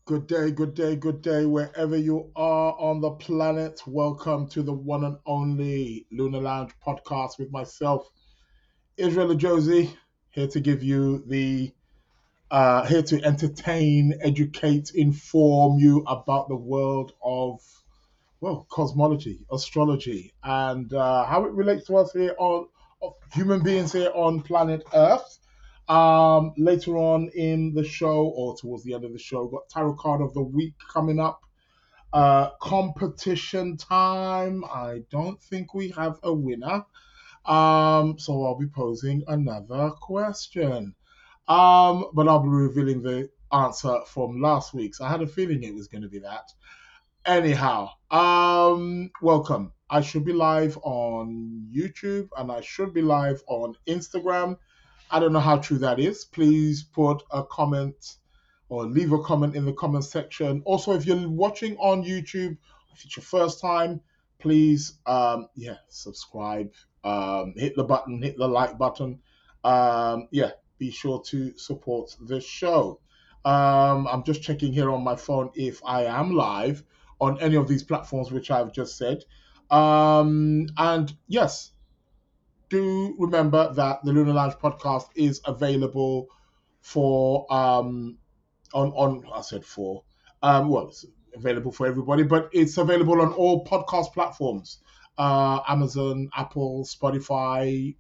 Good day, good day, good day, wherever you are on the planet. Welcome to the one and only Lunar Lounge podcast with myself, Israel Josie, here to give you here to entertain, educate, inform you about the world of, well, cosmology, astrology, and how it relates to us here on of human beings here on planet Earth. Later on in the show, or towards the end of the show, got tarot card of the week coming up. Competition time. I don't think we have a winner. So I'll be posing another question. But I'll be revealing the answer from last week's. I had a feeling it was going to be that. Anyhow, welcome. I should be live on YouTube and I should be live on Instagram. I don't know how true that is. Please put a comment or leave a comment in the comment section. Also, if you're watching on YouTube, if it's your first time, please, subscribe, hit the button, hit the like button. Be sure to support the show. I'm just checking here on my phone if I am live on any of these platforms which I've just said. And yes, do remember that the Lunar Lounge podcast is available for on I said for it's available for everybody, but it's available on all podcast platforms. Amazon, Apple, Spotify,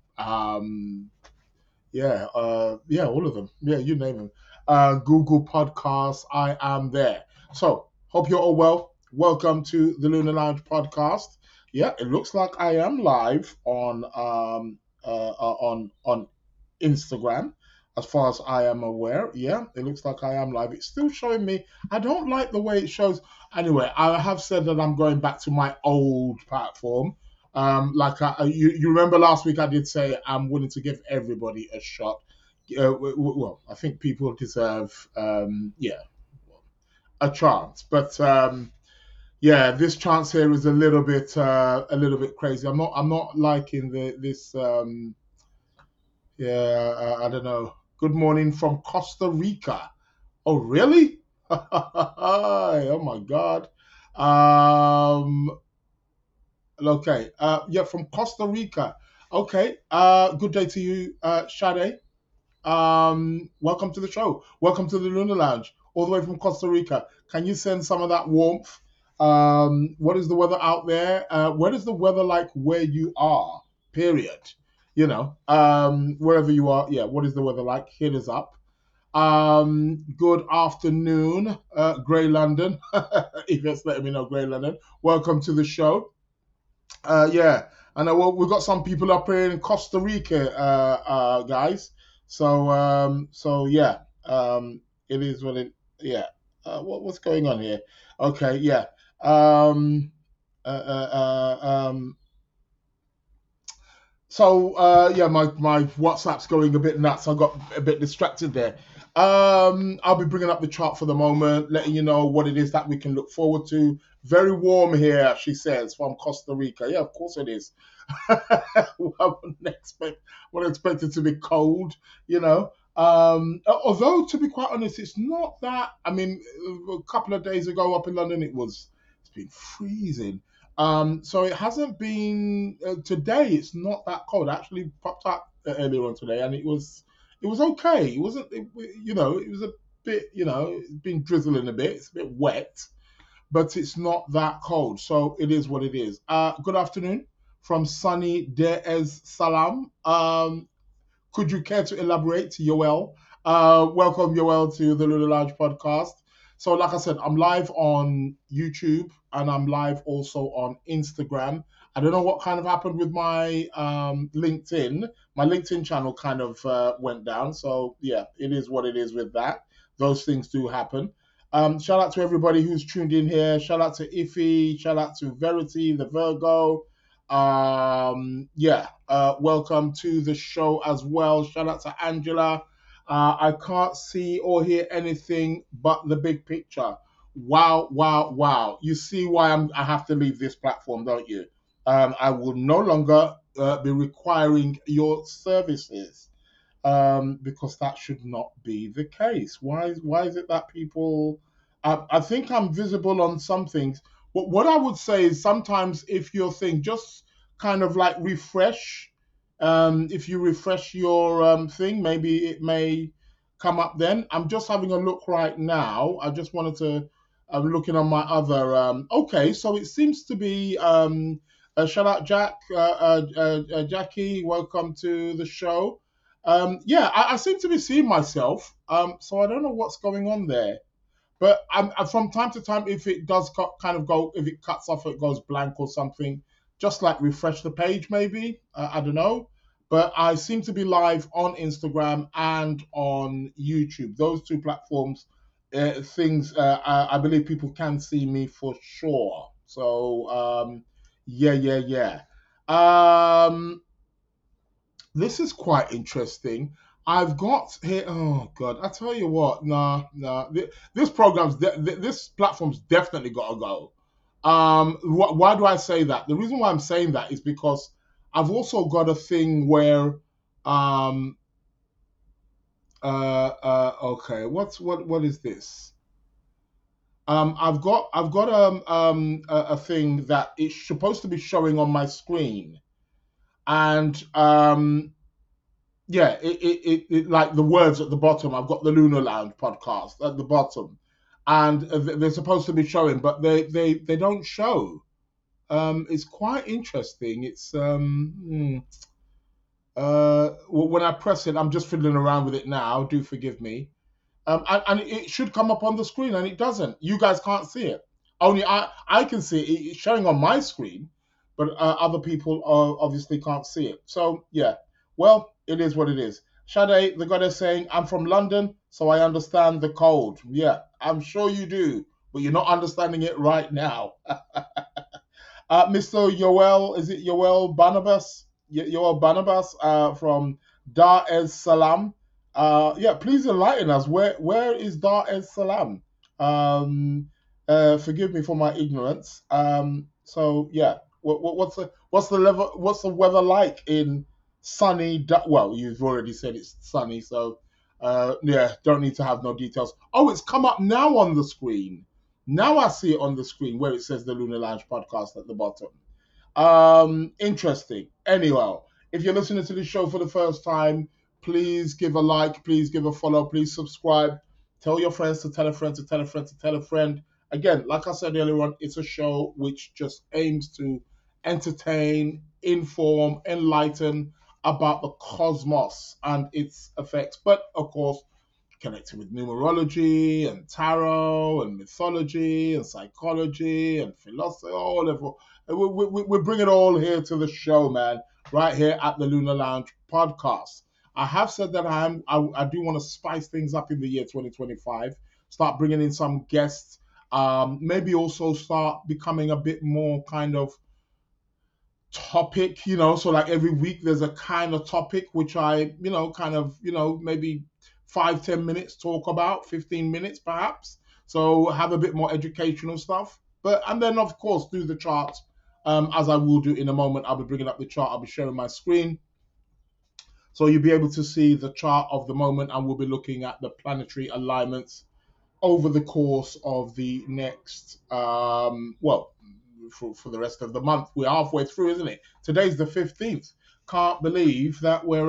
all of them. Yeah, you name them. Google Podcasts, I am there. So, hope you're all well. Welcome to the Lunar Lounge podcast. Yeah, it looks like I am live on Instagram, as far as I am aware. Yeah, it looks like I am live. It's still showing me. I don't like the way it shows. Anyway, I have said that I'm going back to my old platform. You remember last week I did say I'm willing to give everybody a shot. Well, I think people deserve, a chance. But this chance here is a little bit crazy. I'm not liking this. I don't know. Good morning from Costa Rica. Oh, really? Oh my God. Um, okay. From Costa Rica. Okay. Good day to you, Sade. Welcome to the show. Welcome to the Lunar Lounge, all the way from Costa Rica. Can you send some of that warmth? What is the weather out there? What is the weather like where you are? Period. Wherever you are, yeah. What is the weather like? Hit us up. Good afternoon, Grey London. If you're letting me know, Grey London. Welcome to the show. Yeah, and we've got some people up here in Costa Rica, guys. So yeah, it is what it. Yeah, what's going on here? Okay, yeah. Um, uh, uh, uh, um, my WhatsApp's going a bit nuts. I got a bit distracted there. I'll be bringing up the chart for the moment, letting you know what it is that we can look forward to. Very warm here, she says, from Costa Rica. Yeah, of course it is. I wouldn't expect it to be cold, you know. Although, to be quite honest, it's not that. I mean, a couple of days ago up in London, it's been freezing. So it hasn't been today. It's not that cold. I actually popped up earlier on today, and it was okay. It wasn't. It was a bit. It's been drizzling a bit. It's a bit wet, but it's not that cold. So it is what it is. Good afternoon from sunny Dar es Salaam. Could you care to elaborate, Yoel? Welcome, Yoel, to the Lunar Lounge podcast. So, like I said, I'm live on YouTube and I'm live also on Instagram. I don't know what kind of happened with my LinkedIn. My LinkedIn channel kind of went down. So, yeah, it is what it is with that. Those things do happen. Shout out to everybody who's tuned in here. Shout out to Iffy. Shout out to Verity, the Virgo. Welcome to the show as well. Shout out to Angela. I can't see or hear anything but the big picture. Wow, wow, wow. You see why I have to leave this platform, don't you? I will no longer be requiring your services because that should not be the case. Why is it that people I think I'm visible on some things. What I would say is sometimes if your thing just kind of like refresh, if you refresh your thing, maybe it may come up then. I'm just having a look right now. I just wanted to. I'm looking on my other. Okay, so it seems to be. Shout out Jack, Jackie. Welcome to the show. Yeah, I seem to be seeing myself. So I don't know what's going on there. But from time to time, if it does kind of go, if it cuts off, it goes blank or something, just like refresh the page maybe. I don't know. But I seem to be live on Instagram and on YouTube. Those two platforms, things, I believe people can see me for sure. So, yeah, yeah, yeah. Um, this is quite interesting. I've got here. Oh God, I tell you what. Nah, nah. This this platform's definitely got to go. Why do I say that? The reason why I'm saying that is because I've also got a thing where, um, okay, what is this? I've got a thing that it's supposed to be showing on my screen, and yeah, it like the words at the bottom. I've got the Lunar Lounge podcast at the bottom, and they're supposed to be showing, but they don't show. It's quite interesting. It's when I press it, I'm just fiddling around with it now. Do forgive me. And it should come up on the screen, and it doesn't. You guys can't see it. Only I can see it. It's showing on my screen, but other people obviously can't see it. So yeah, well, it is what it is. Sade, the goddess saying, "I'm from London, so I understand the cold." Yeah, I'm sure you do, but you're not understanding it right now. Mr. Yoel, is it Yoel Barnabas? Yoel Barnabas from Dar es Salaam. Yeah, please enlighten us. Where is Dar es Salaam? Um, Forgive me for my ignorance. So yeah, what's the level? What's the weather like in sunny? Well, you've already said it's sunny, so yeah, don't need to have no details. Oh, it's come up now on the screen. Now I see it on the screen where it says the Lunar Lounge podcast at the bottom. Interesting. Anyway, if you're listening to this show for the first time, please give a like, please give a follow, please subscribe. Tell your friends to tell a friend to tell a friend to tell a friend. Again, like I said earlier on, it's a show which just aims to entertain, inform, enlighten about the cosmos and its effects. But of course, connected with numerology and tarot and mythology and psychology and philosophy, all of it. We bring it all here to the show, man, right here at the Lunar Lounge podcast. I have said that I do want to spice things up in the year 2025, start bringing in some guests, maybe also start becoming a bit more kind of topic, so like every week there's a kind of topic which I, kind of, maybe 5-10 minutes talk about, 15 minutes perhaps. So have a bit more educational stuff. And then of course do the chart, as I will do in a moment. I'll be bringing up the chart, I'll be sharing my screen. So you'll be able to see the chart of the moment, and we'll be looking at the planetary alignments over the course of the next, for the rest of the month. We're halfway through, isn't it? Today's the 15th. Can't believe that we're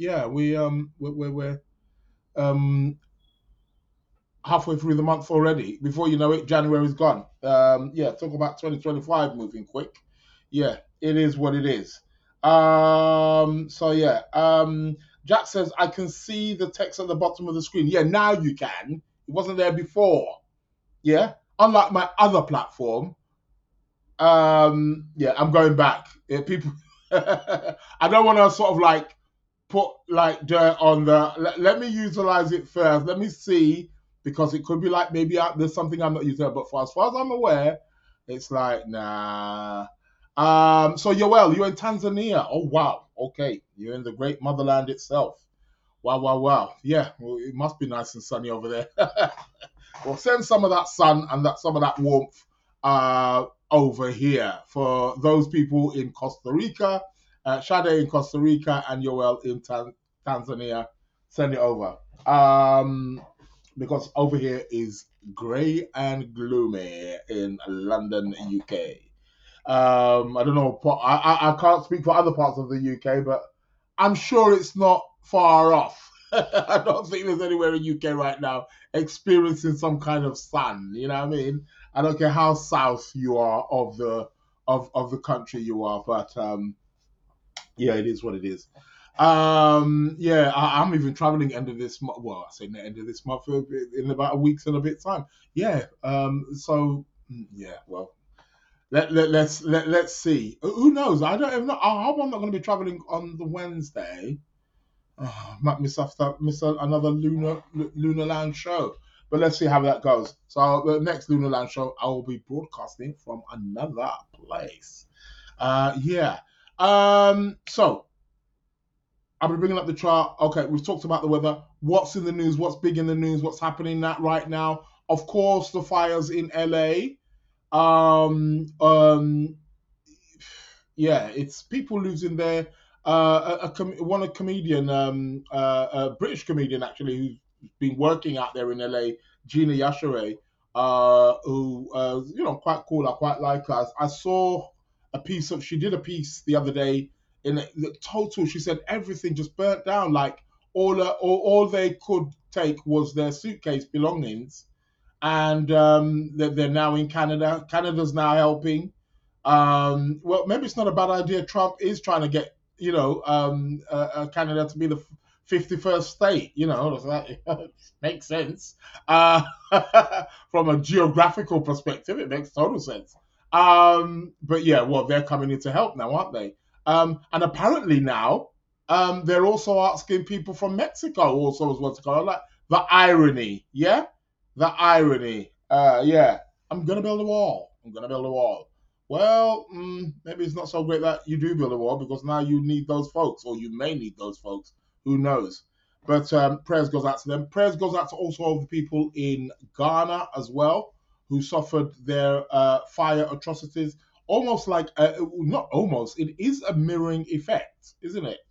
halfway through the month already. Before you know it, January's gone. Yeah, talk about 2025 moving quick. Yeah, it is what it is. So yeah. Jack says, I can see the text at the bottom of the screen. Yeah, now you can. It wasn't there before. Yeah. Unlike my other platform. Yeah, I'm going back. Yeah, people I don't want to sort of like put like dirt on let me utilize it first. Let me see, because it could be like maybe there's something I'm not using, but as far as I'm aware, it's like nah. So Yoel, you're in Tanzania. Oh wow. Okay. You're in the great motherland itself. Wow, wow, wow. Yeah, well, it must be nice and sunny over there. Well, send some of that sun and some of that warmth over here for those people in Costa Rica, Sade in Costa Rica, and Yoel in Tanzania. Send it over. because over here is grey and gloomy in London, UK. I don't know. I can't speak for other parts of the UK, but I'm sure it's not far off. I don't think there's anywhere in UK right now experiencing some kind of sun. You know what I mean? I don't care how south you are of the country you are, but yeah, it is what it is. Yeah, I'm even traveling end of this month. Well, I say the end of this month in about a week's and a bit time. Yeah. So yeah. Well, let's see. Who knows? I don't even know. I hope I'm not going to be traveling on the Wednesday. Might miss another Lunar Land show. But let's see how that goes. So the next Lunar Land show, I will be broadcasting from another place. Yeah. So I'll be bringing up the chart. Okay, we've talked about the weather. What's in the news? What's big in the news? What's happening right now? Of course, the fires in LA. Um, um, yeah, it's people losing their one a comedian, a British comedian actually, who's been working out there in LA, Gina Yashere, who quite cool. I quite like her. I saw she did a piece the other day. In the total, she said everything just burnt down. Like all they could take was their suitcase belongings, and they're now in Canada. Canada's now helping. Well, maybe it's not a bad idea. Trump is trying to get Canada to be the 51st state. That makes sense. Uh, from a geographical perspective, it makes total sense. But yeah, well, they're coming in to help now, aren't they? And apparently now, they're also asking people from Mexico also as well to go. Like the irony, yeah, the irony. Yeah, I'm gonna build a wall. I'm gonna build a wall. Well, maybe it's not so great that you do build a wall because now you need those folks, or you may need those folks. Who knows? But prayers goes out to them. Prayers goes out to also all the people in Ghana as well who suffered their fire atrocities. Almost like, not almost, it is a mirroring effect, isn't it?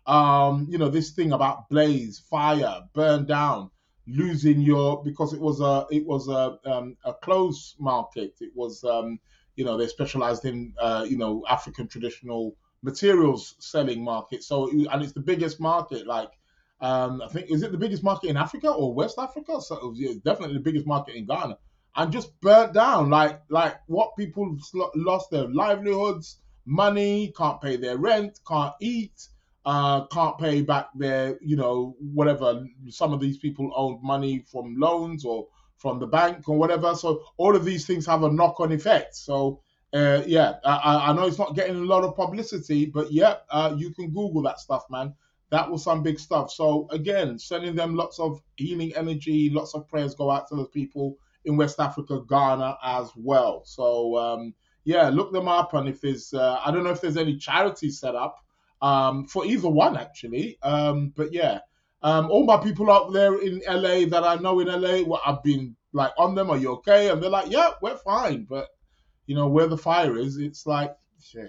This thing about blaze, fire, burn down, losing because it was a clothes market. It was they specialized in African traditional materials selling market. And it's the biggest market. Like I think, is it the biggest market in Africa or West Africa? So it's definitely the biggest market in Ghana, and just burnt down. Like what people lost their livelihoods, money, can't pay their rent, can't eat, can't pay back their, whatever. Some of these people owed money from loans or from the bank or whatever. So all of these things have a knock-on effect. So yeah, I know it's not getting a lot of publicity, but yeah, you can Google that stuff, man. That was some big stuff. So again, sending them lots of healing energy, lots of prayers go out to those people in West Africa, Ghana as well. So yeah, look them up, and if there's, I don't know if there's any charity set up for either one actually. But yeah, all my people out there in LA that I know in LA, well, I've been like on them. Are you okay? And they're like, yeah, we're fine. But where the fire is, it's like, yeah,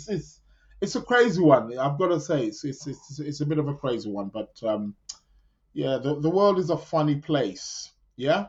it's a crazy one. I've got to say, it's a bit of a crazy one. But yeah, the world is a funny place. Yeah.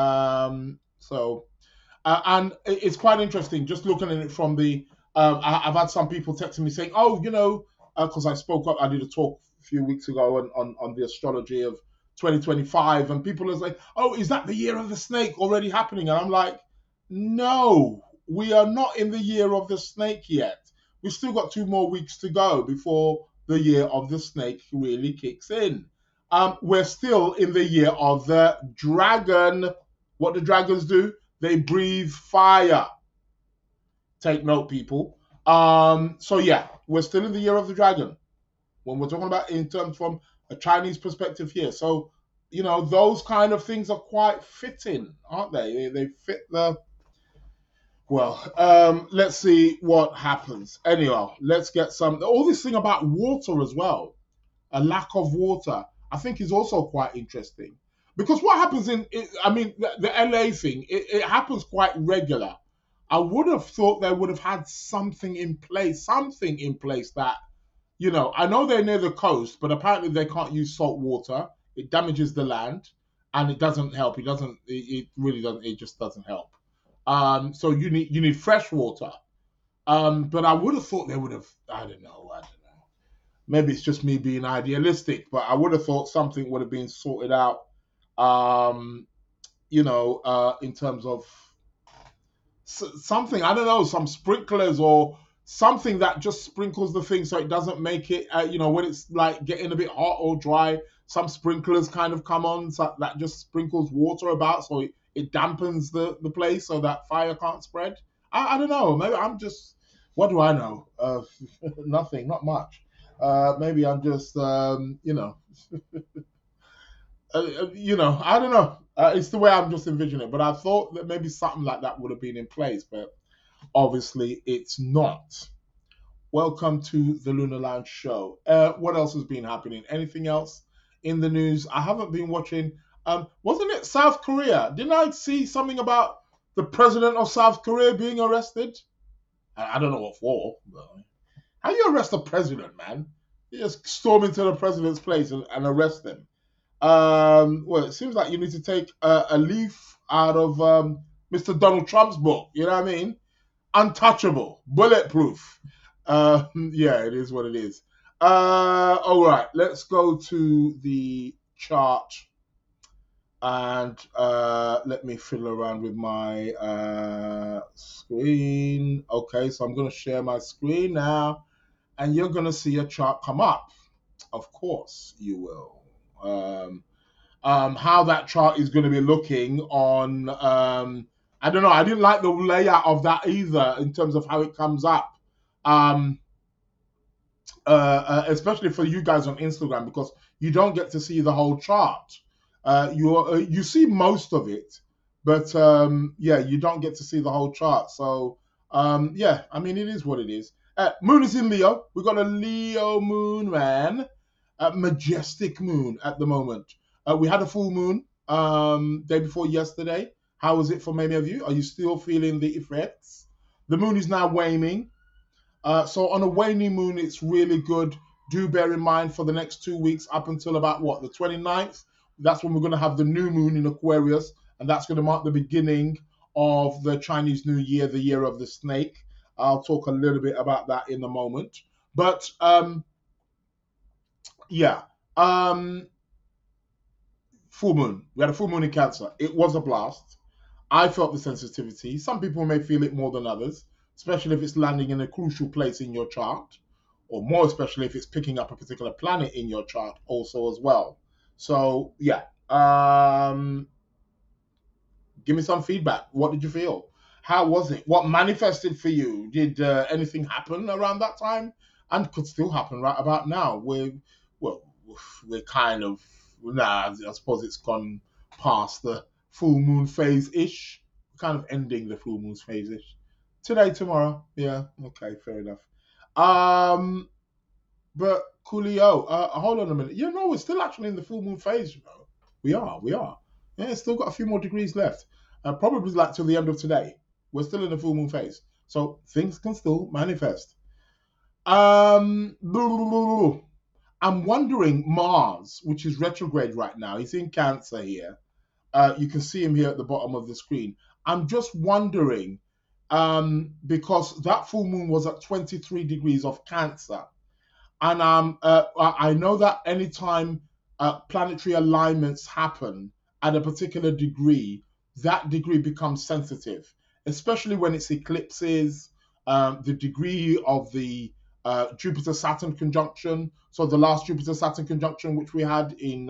So and it's quite interesting just looking at it from the. I've had some people texting me saying, "Oh, because I spoke up, I did a talk a few weeks ago on the astrology of 2025, and people are like, "Oh, is that the year of the snake already happening?" And I'm like, "No, we are not in the year of the snake yet. We've still got 2 more weeks to go before the year of the snake really kicks in. We're still in the year of the dragon. What do dragons do? They breathe fire. Take note, people. So yeah, we're still in the year of the dragon when we're talking about in terms from a Chinese perspective here. So those kind of things are quite fitting, aren't they? They fit the. Well, let's see what happens. Anyhow, let's get some. All this thing about water as well, a lack of water, I think is also quite interesting. Because what happens the LA thing, it happens quite regular. I would have thought they would have had something in place that, I know they're near the coast, but apparently they can't use salt water. It damages the land. and it doesn't help. It doesn't. It really doesn't. It just doesn't help. So you need fresh water. But I would have thought they would have. I don't know. Maybe it's just me being idealistic, but I would have thought something would have been sorted out. Um, in terms of something, I don't know, some sprinklers or something that just sprinkles the thing so it doesn't make it, when it's like getting a bit hot or dry, some sprinklers kind of come on so that just sprinkles water about so it dampens the place so that fire can't spread. I don't know. Maybe I'm just, what do I know? Nothing, not much. Maybe I'm just, I don't know. It's the way I'm just envisioning it. But I thought that maybe something like that would have been in place, but obviously it's not. Welcome to the Lunar Lounge show. What else has been happening? Anything else in the news? I haven't been watching. Wasn't it South Korea? Didn't I see something about the president of South Korea being arrested? I don't know what for. But how do you arrest a president, man? You just storm into the president's place and arrest him. Well, it seems like you need to take a leaf out of Mr. Donald Trump's book. You know what I mean? Untouchable, bulletproof. Yeah, it is what it is. All right, let's go to the chart and let me fiddle around with my screen. Okay, so I'm going to share my screen now, and you're going to see a chart come up. Of course, you will. How that chart is going to be looking on. I don't know. I didn't like the layout of that either in terms of how it comes up. Especially for you guys on Instagram because you don't get to see the whole chart. You see most of it, but you don't get to see the whole chart. So I mean it is what it is. Moon is in Leo. We've got a Leo moon, man. Majestic moon at the moment. We had a full moon day before yesterday. How was it for many of you? Are you still feeling the effects? The moon is now waning. So on a waning moon, it's really good. Do bear in mind for the next 2 weeks up until about the 29th. That's when we're going to have the new moon in Aquarius. And that's going to mark the beginning of the Chinese New Year, the year of the snake. I'll talk a little bit about that in a moment. But full moon. We had a full moon in Cancer. It was a blast. I felt the sensitivity. Some people may feel it more than others, especially if it's landing in a crucial place in your chart, or more especially if it's picking up a particular planet in your chart also as well. So yeah, give me some feedback. What did you feel? How was it? What manifested for you? Did anything happen around that time? And could still happen right about now. We're kind of, I suppose it's gone past the full moon phase-ish. Kind of ending the full moon phase-ish. Today, tomorrow. Yeah, okay, fair enough. But Coolio, hold on a minute. We're still actually in the full moon phase, We are. Yeah, still got a few more degrees left. Probably like till the end of today. We're still in the full moon phase. So things can still manifest. I'm wondering, Mars, which is retrograde right now, he's in Cancer here. You can see him here at the bottom of the screen. I'm just wondering, because that full moon was at 23 degrees of Cancer. And I know that anytime planetary alignments happen at a particular degree, that degree becomes sensitive, especially when it's eclipses, the degree of the Jupiter-Saturn conjunction. So the last Jupiter-Saturn conjunction, which we had in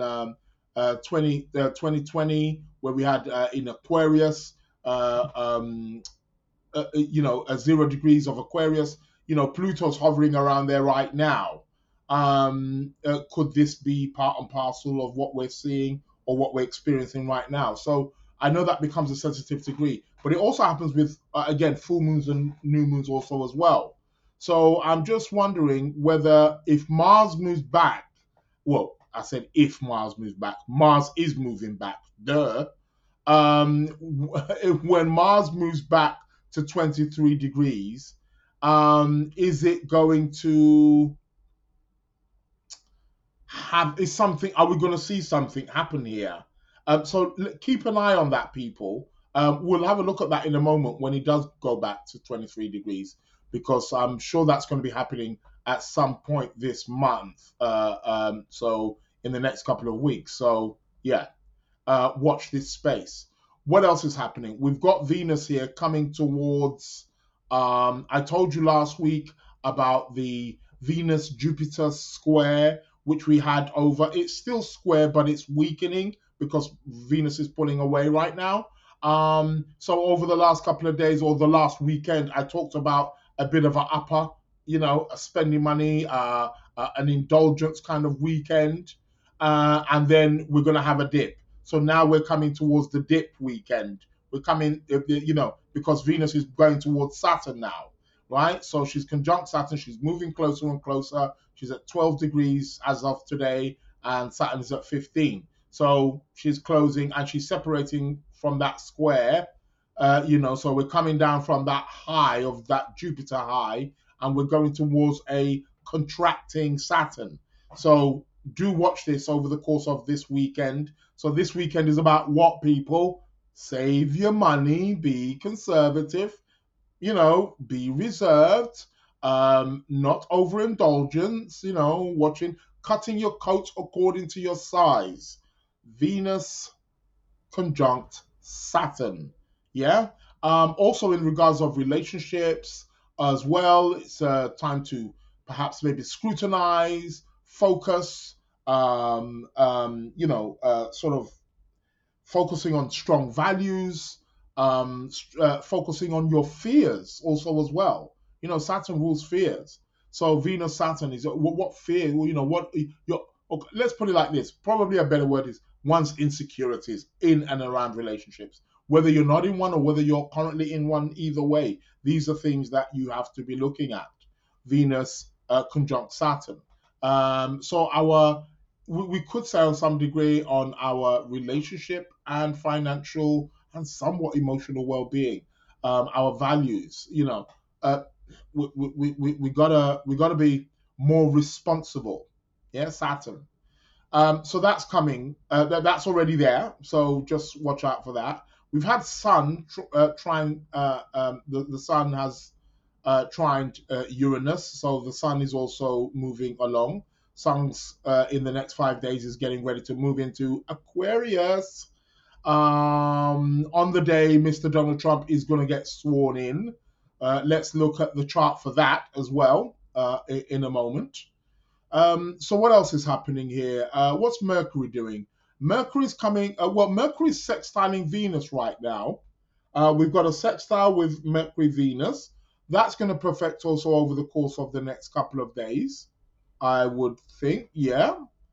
2020, where we had in Aquarius, 0 degrees of Aquarius, Pluto's hovering around there right now. Could this be part and parcel of what we're seeing or what we're experiencing right now? So I know that becomes a sensitive degree, but it also happens with, again, full moons and new moons also as well. So I'm just wondering whether if Mars moves back, well, I said if Mars moves back, Mars is moving back, duh. When Mars moves back to 23 degrees, is it going to are we going to see something happen here? So keep an eye on that, people. We'll have a look at that in a moment when it does go back to 23 degrees, because I'm sure that's going to be happening at some point this month. So in the next couple of weeks. So yeah, watch this space. What else is happening? We've got Venus here coming towards. I told you last week about the Venus Jupiter square, which we had over. It's still square, but it's weakening because Venus is pulling away right now. So over the last couple of days or the last weekend, I talked about a bit of an upper, a spending money, an indulgence kind of weekend, and then we're going to have a dip. So now we're coming towards the dip weekend. We're coming, because Venus is going towards Saturn now, right? So she's conjunct Saturn. She's moving closer and closer. She's at 12 degrees as of today, and Saturn is at 15. So she's closing and she's separating from that square, so we're coming down from that high of that Jupiter high, and we're going towards a contracting Saturn. So do watch this over the course of this weekend. So this weekend is about what, people? Save your money, be conservative, be reserved, not overindulgence, cutting your coat according to your size. Venus conjunct Saturn. Yeah. Also in regards of relationships as well, it's time to perhaps maybe scrutinize, focus, sort of focusing on strong values, focusing on your fears also as well. Saturn rules fears. So Venus Saturn is what fear, what your, okay, let's put it like this. Probably a better word is one's insecurities in and around relationships. Whether you're not in one or whether you're currently in one, either way, these are things that you have to be looking at. Venus conjunct Saturn. So we could say on some degree on our relationship and financial and somewhat emotional well-being, our values. We gotta be more responsible. Yeah, Saturn. So that's coming. That's already there. So just watch out for that. We've had Sun trying. The Sun has trined Uranus, so the Sun is also moving along. Sun's in the next 5 days is getting ready to move into Aquarius. On the day Mr. Donald Trump is going to get sworn in. Let's look at the chart for that as well in a moment. So what else is happening here? What's Mercury doing? Mercury's coming. Mercury's sextiling Venus right now. We've got a sextile with Mercury Venus. That's going to perfect also over the course of the next couple of days, I would think. Yeah.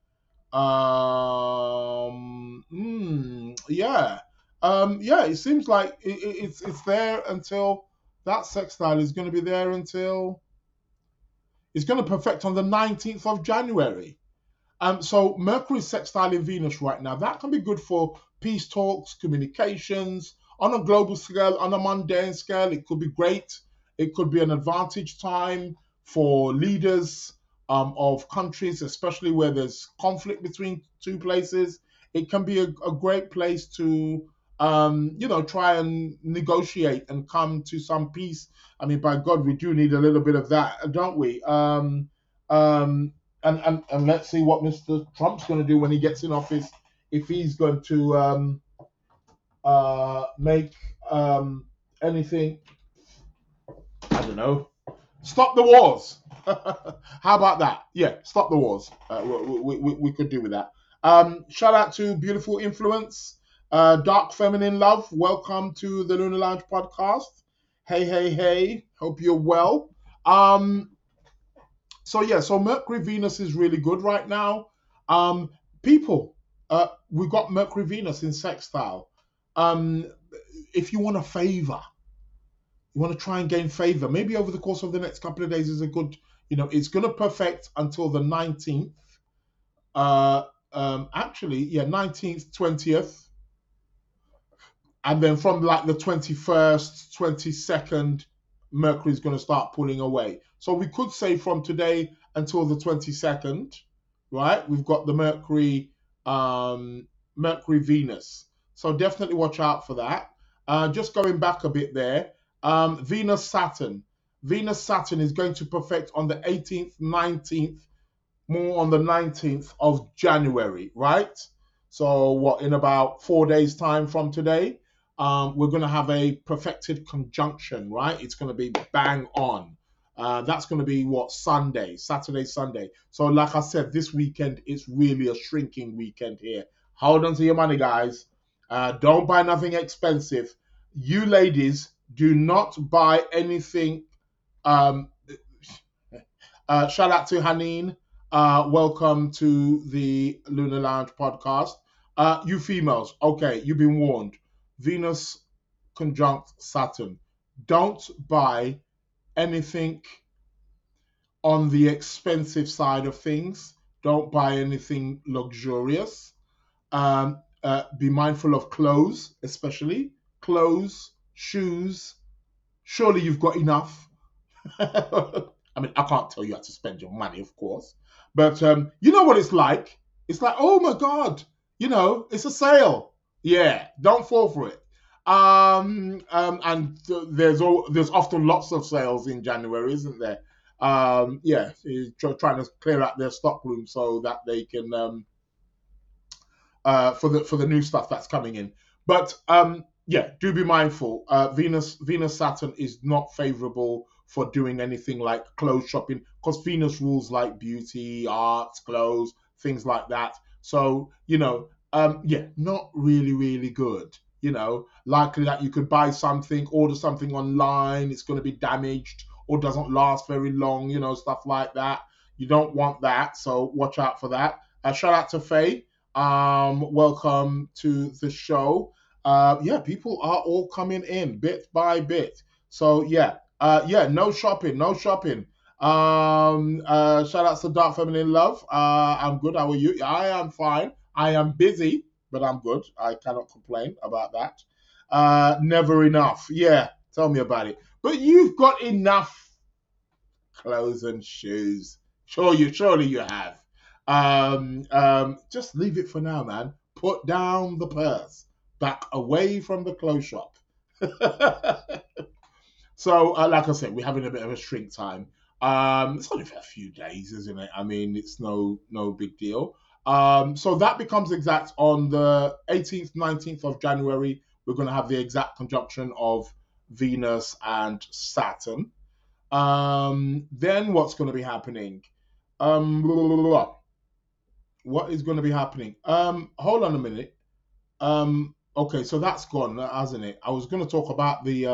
Yeah. It seems like it's there until that sextile is going to be there until it's going to perfect on the 19th of January. So Mercury's sextiling Venus right now. That can be good for peace talks, communications, on a global scale, on a mundane scale. It could be great. It could be an advantage time for leaders of countries, especially where there's conflict between two places. It can be a great place to, try and negotiate and come to some peace. I mean, by God, we do need a little bit of that, don't we? And let's see what Mr. Trump's going to do when he gets in office, if he's going to make anything, I don't know, stop the wars. How about that? Yeah, stop the wars. We could do with that. Shout out to Beautiful Influence, Dark Feminine Love. Welcome to the Lunar Lounge podcast. Hey. Hope you're well. So Mercury Venus is really good right now. People, we got Mercury Venus in sextile. If you want a favor, you want to try and gain favor, maybe over the course of the next couple of days is a good, it's going to perfect until the 19th. 19th, 20th. And then from like the 21st, 22nd, Mercury is going to start pulling away. So we could say from today until the 22nd, right? We've got the Mercury Mercury, Venus. So definitely watch out for that. Just going back a bit there, Venus, Saturn. Venus, Saturn is going to perfect on the 18th, 19th, more on the 19th of January, right? So, what, in about 4 days' time from today, we're going to have a perfected conjunction, right? It's going to be bang on. That's going to be what, Sunday, Saturday, Sunday. So, like I said, this weekend is really a shrinking weekend here. Hold on to your money, guys. Don't buy nothing expensive. You ladies, do not buy anything. Um, Shout out to Haneen. Welcome to the Lunar Lounge podcast. You females, okay, you've been warned. Venus conjunct Saturn. Don't buy anything on the expensive side of things. Don't buy anything luxurious. Be mindful of clothes, especially clothes, shoes. Surely you've got enough. I mean, I can't tell you how to spend your money, of course, but you know what it's like. It's like, oh my god, it's a sale. Yeah, don't fall for it. And there's often lots of sales in January, isn't there? Yeah, trying to clear out their stock room so that they can for the new stuff that's coming in. But yeah, do be mindful. Venus Saturn is not favorable for doing anything like clothes shopping because Venus rules like beauty, arts, clothes, things like that. So yeah, not really good. Likely that you could buy something, order something online, it's going to be damaged or doesn't last very long. Stuff like that. You don't want that, so watch out for that. Shout out to Faye. Welcome to the show. Yeah, people are all coming in bit by bit. So yeah, no shopping, no shopping. Shout out to Dark Feminine Love. I'm good. How are you? I am fine. I am busy, but I'm good. I cannot complain about that. Never enough. Yeah, tell me about it. But you've got enough clothes and shoes. Surely you have. Just leave it for now, man. Put down the purse. Back away from the clothes shop. So, like I said, we're having a bit of a shrink time. It's only for a few days, isn't it? I mean, it's no big deal. So that becomes exact on the 18th, 19th of January. We're going to have the exact conjunction of Venus and Saturn. Then what's going to be happening? Blah, blah, blah, blah. What is going to be happening? Hold on a minute. Okay, so that's gone, hasn't it? I was going to talk about the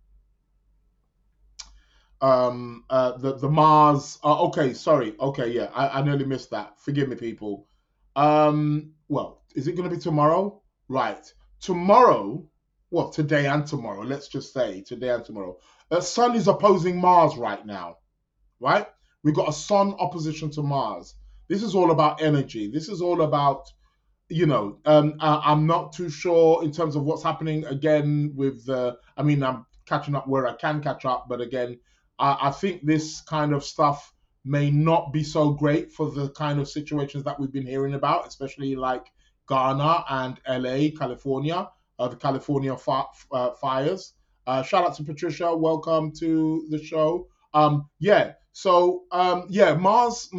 Mars. Okay, sorry. Okay, yeah, I nearly missed that. Forgive me, people. Well, is it going to be tomorrow? Right, tomorrow. Well, today and tomorrow. Let's just say today and tomorrow. The Sun is opposing Mars right now. Right? We've got a Sun opposition to Mars. This is all about energy. This is all about I'm not too sure in terms of what's happening again with I mean, I'm catching up where I can catch up, but again, I think this kind of stuff may not be so great for the kind of situations that we've been hearing about, especially like Ghana and LA, California, the California fires. Shout out to Patricia. Welcome to the show. Yeah. So yeah, Mars,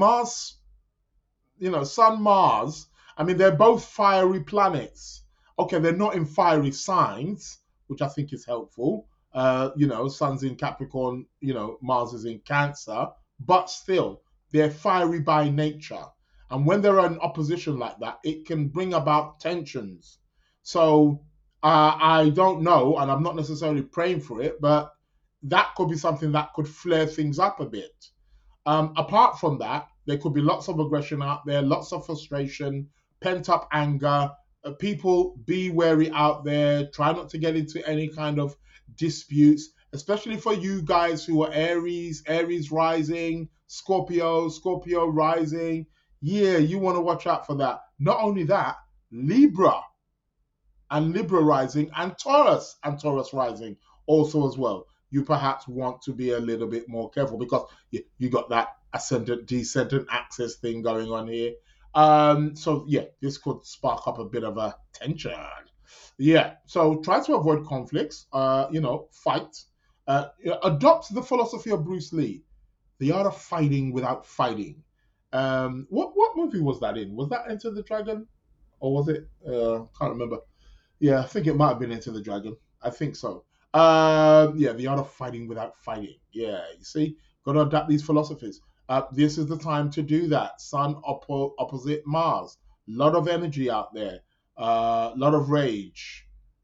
Sun, Mars. I mean, they're both fiery planets. Okay, they're not in fiery signs, which I think is helpful. Sun's in Capricorn, Mars is in Cancer, but still, they're fiery by nature. And when they're in opposition like that, it can bring about tensions. So I don't know, and I'm not necessarily praying for it, but that could be something that could flare things up a bit. Apart from that, there could be lots of aggression out there, lots of frustration, pent up anger. People be wary out there. Try not to get into any kind of disputes, especially for you guys who are Aries rising, Scorpio rising. Yeah, you want to watch out for that. Not only that, Libra and Libra rising, and Taurus rising also as well. You perhaps want to be a little bit more careful because you got that ascendant descendant axis thing going on here. So yeah, this could spark up a bit of a tension. Yeah, so try to avoid conflicts. Fight. Adopt the philosophy of Bruce Lee, the art of fighting without fighting. What movie was that in? Was that Enter the Dragon, or was it? Can't remember. Yeah, I think it might have been Enter the Dragon. I think so. Yeah, the art of fighting without fighting. Yeah, you see, got to adapt these philosophies. This is the time to do that. Sun opposite Mars. Lot of energy out there. Lot of rage.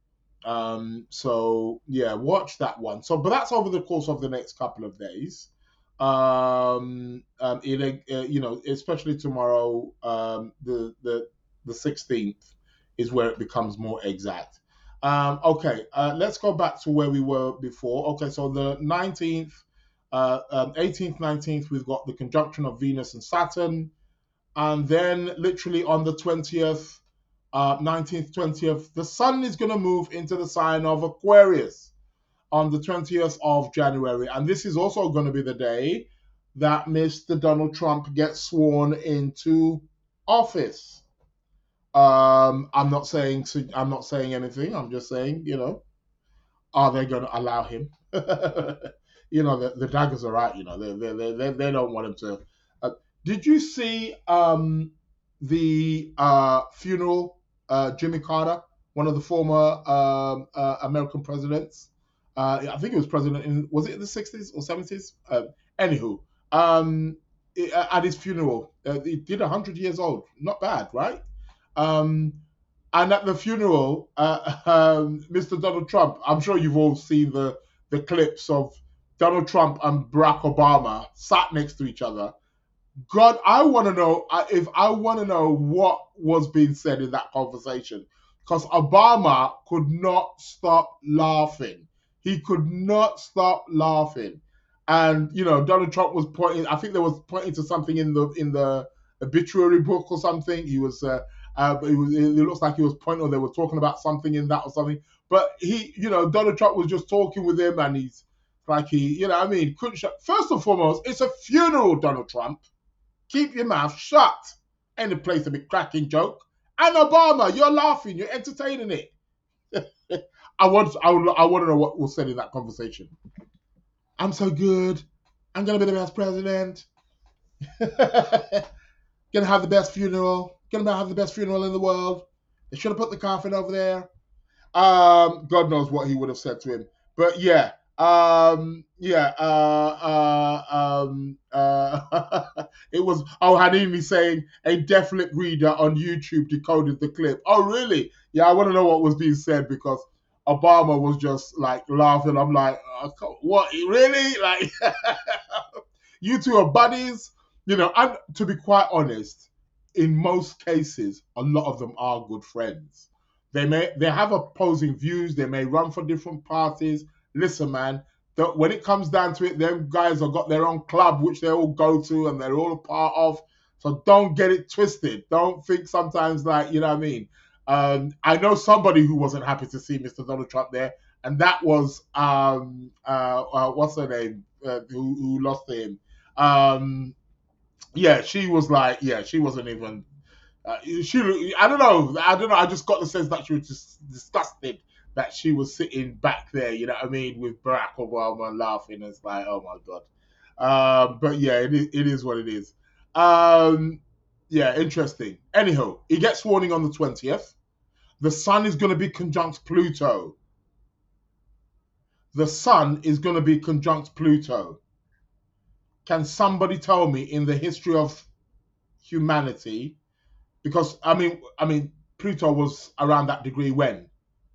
So yeah, watch that one. So, but that's over the course of the next couple of days. Especially tomorrow, the 16th is where it becomes more exact. Okay, let's go back to where we were before. Okay, so the 19th, 18th, 19th, we've got the conjunction of Venus and Saturn, and then literally on the 20th, 19th, 20th, the sun is going to move into the sign of Aquarius on the 20th of January. And this is also going to be the day that Mr. Donald Trump gets sworn into office. I'm not saying anything. I'm just saying, are they going to allow him? The daggers are right. They don't want him to. Did you see the funeral? Jimmy Carter, one of the former American presidents. I think he was president was it in the 60s or 70s? Anywho, at his funeral, he did 100 years old. Not bad, right? Um, and at the funeral, Mr. Donald Trump, I'm sure you've all seen the clips of Donald Trump and Barack Obama sat next to each other. God, I want to know if I want to know what was being said in that conversation, because Obama could not stop laughing. He could not stop laughing, and Donald Trump was pointing. I think they was pointing to something in the obituary book or something. He was, it looks like he was pointing, or they were talking about something in that or something. But Donald Trump was just talking with him, and he's like couldn't shut. First and foremost, it's a funeral, Donald Trump. Keep your mouth shut. Ain't a place to be cracking joke. And Obama, you're laughing, you're entertaining it. I want to know what was said in that conversation. I'm so good. I'm gonna be the best president. Gonna have the best funeral. Gonna have the best funeral in the world. They should have put the coffin over there. God knows what he would have said to him. But yeah, it was Hanimi saying a deaf lip reader on YouTube decoded the clip. Oh really? Yeah, I want to know what was being said, because Obama was just like laughing. I'm like, what really? Like you two are buddies, and to be quite honest, in most cases, a lot of them are good friends. They have opposing views. They may run for different parties. Listen, man, when it comes down to it, them guys have got their own club which they all go to and they're all a part of. So don't get it twisted. Don't think sometimes like, you know what I mean. I know somebody who wasn't happy to see Mr. Donald Trump there, and that was what's her name, who lost to him. Yeah, she was like, yeah, she wasn't even. I don't know. I just got the sense that she was just disgusted that she was sitting back there. You know what I mean, with Barack Obama laughing. It's like, oh my god. But yeah, it is what it is. Yeah, interesting. Anyhow, he gets warning on the 20th. The sun is going to be conjunct Pluto. The sun is going to be conjunct Pluto. Can somebody tell me in the history of humanity? Because I mean, Pluto was around that degree when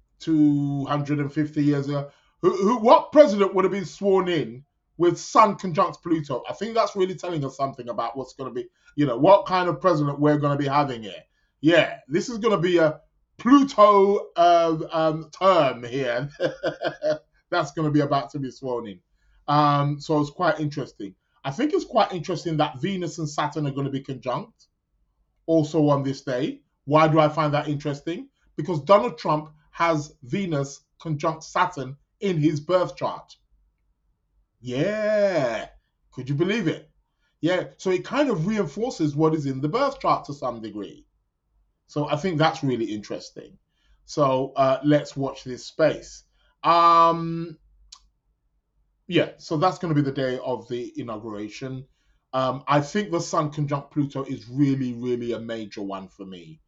250 years ago. What president would have been sworn in with Sun conjunct Pluto? I think that's really telling us something about what's going to be, what kind of president we're going to be having here. Yeah, this is going to be a Pluto term here. That's going to be about to be sworn in. So it's quite interesting. I think it's quite interesting that Venus and Saturn are going to be conjunct also on this day. Why do I find that interesting? Because Donald Trump has Venus conjunct Saturn in his birth chart. Yeah. Could you believe it? Yeah, so it kind of reinforces what is in the birth chart to some degree. So I think that's really interesting. So let's watch this space. Um, yeah, so that's going to be the day of the inauguration. I think the Sun conjunct Pluto is really, really a major one for me.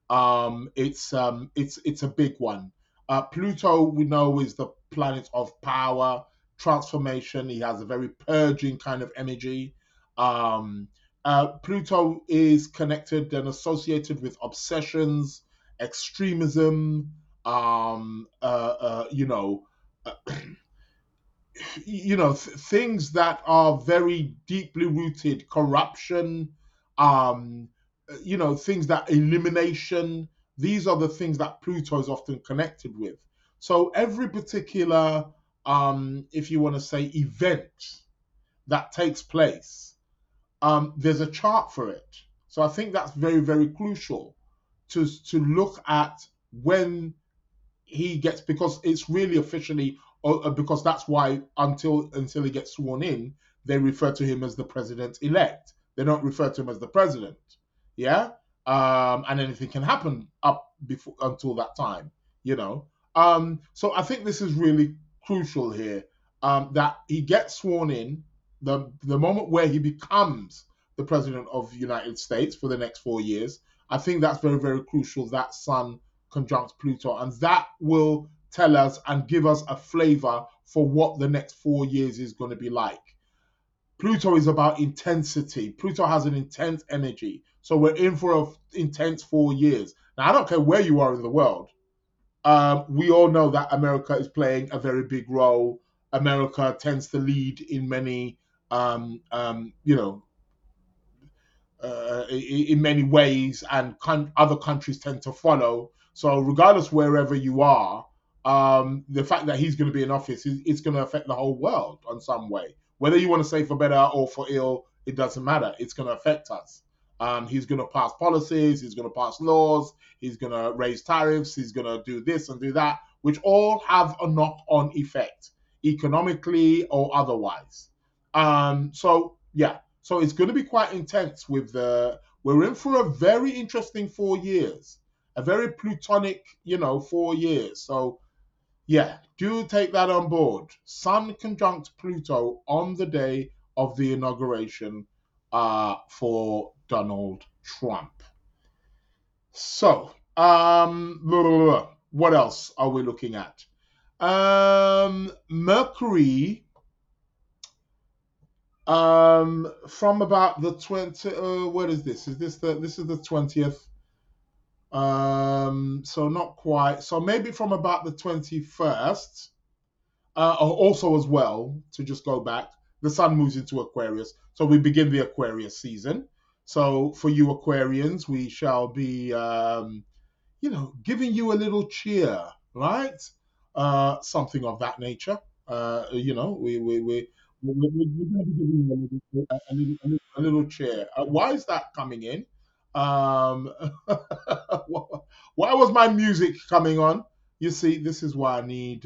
It's a big one. Pluto, we know, is the planet of power, transformation. He has a very purging kind of energy. Um, Pluto is connected and associated with obsessions, extremism. Um, uh, uh, you know, uh, things that are very deeply rooted, corruption, um things that elimination. These are the things that Pluto is often connected with. So every particular if you want to say event that takes place, there's a chart for it. So I think that's very, very crucial to look at when he gets, because it's really officially, because that's why until he gets sworn in, they refer to him as the president elect. They don't refer to him as the president. Yeah. And anything can happen up before until that time, you know. So I think this is really crucial here, that he gets sworn in. The moment where he becomes the president of the United States for the next 4 years, I think that's very, very crucial. That Sun conjunct Pluto, and that will tell us and give us a flavor for what the next 4 years is going to be like. Pluto is about intensity. Pluto has an intense energy. So we're in for an intense 4 years. Now, I don't care where you are in the world. We all know that America is playing a very big role. America tends to lead in many, you know, in many ways, and other countries tend to follow. So, regardless wherever you are, the fact that he's going to be in office, it's going to affect the whole world on some way. Whether you want to say for better or for ill, it doesn't matter. It's going to affect us. He's going to pass policies. He's going to pass laws. He's going to raise tariffs. He's going to do this and do that, which all have a knock-on effect, economically or otherwise. So yeah, so it's going to be quite intense. We're in for a very interesting 4 years, a very plutonic, 4 years. So yeah, do take that on board. Sun conjunct Pluto on the day of the inauguration for Donald Trump. So, what else are we looking at? Mercury, from about the 20, what is this? This is the 20th? So not quite. So maybe from about the 21st, also as well, to just go back, the sun moves into Aquarius. So we begin the Aquarius season. So for you Aquarians, we shall be, giving you a little cheer, right? Something of that nature. We're going to be giving you a little cheer. Why is that coming in? Um, why was my music coming on? You see, this is why I need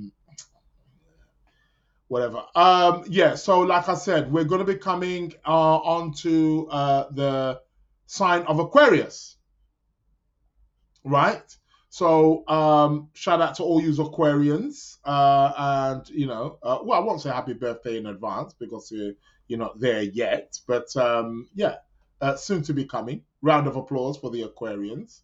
whatever. Yeah, so like I said, we're going to be coming onto the sign of Aquarius, right? So shout out to all you Aquarians, and well, I won't say happy birthday in advance because you're not there yet, but yeah, soon to be coming. Round of applause for the Aquarians.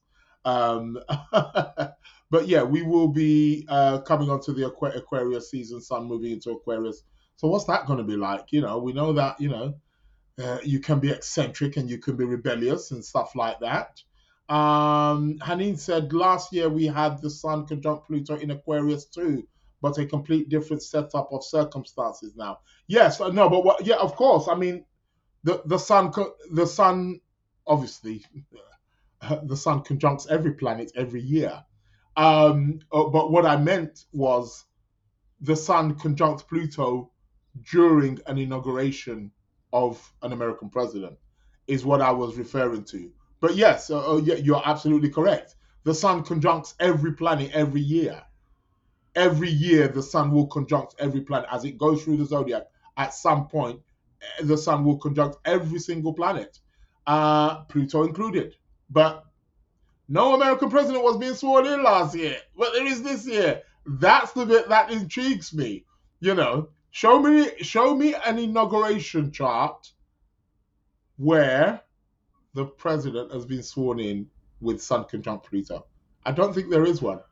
But yeah, we will be coming onto the Aquarius season, sun moving into Aquarius. So what's that going to be like? We know that you can be eccentric and you can be rebellious and stuff like that. Hanine said last year we had the Sun conjunct Pluto in Aquarius too, but a complete different setup of circumstances now. Yes, no, but what? Yeah, of course. I mean, the Sun, obviously, the Sun conjuncts every planet every year. But what I meant was the Sun conjunct Pluto during an inauguration of an American president is what I was referring to. But yes, yeah, you're absolutely correct. The Sun conjuncts every planet every year. Every year, the Sun will conjunct every planet as it goes through the zodiac. At some point, the sun will conjunct every single planet, Pluto included. But no American president was being sworn in last year, but there is this year. That's the bit that intrigues me. You know, show me an inauguration chart where the president has been sworn in with Sun conjunct Pluto. I don't think there is one.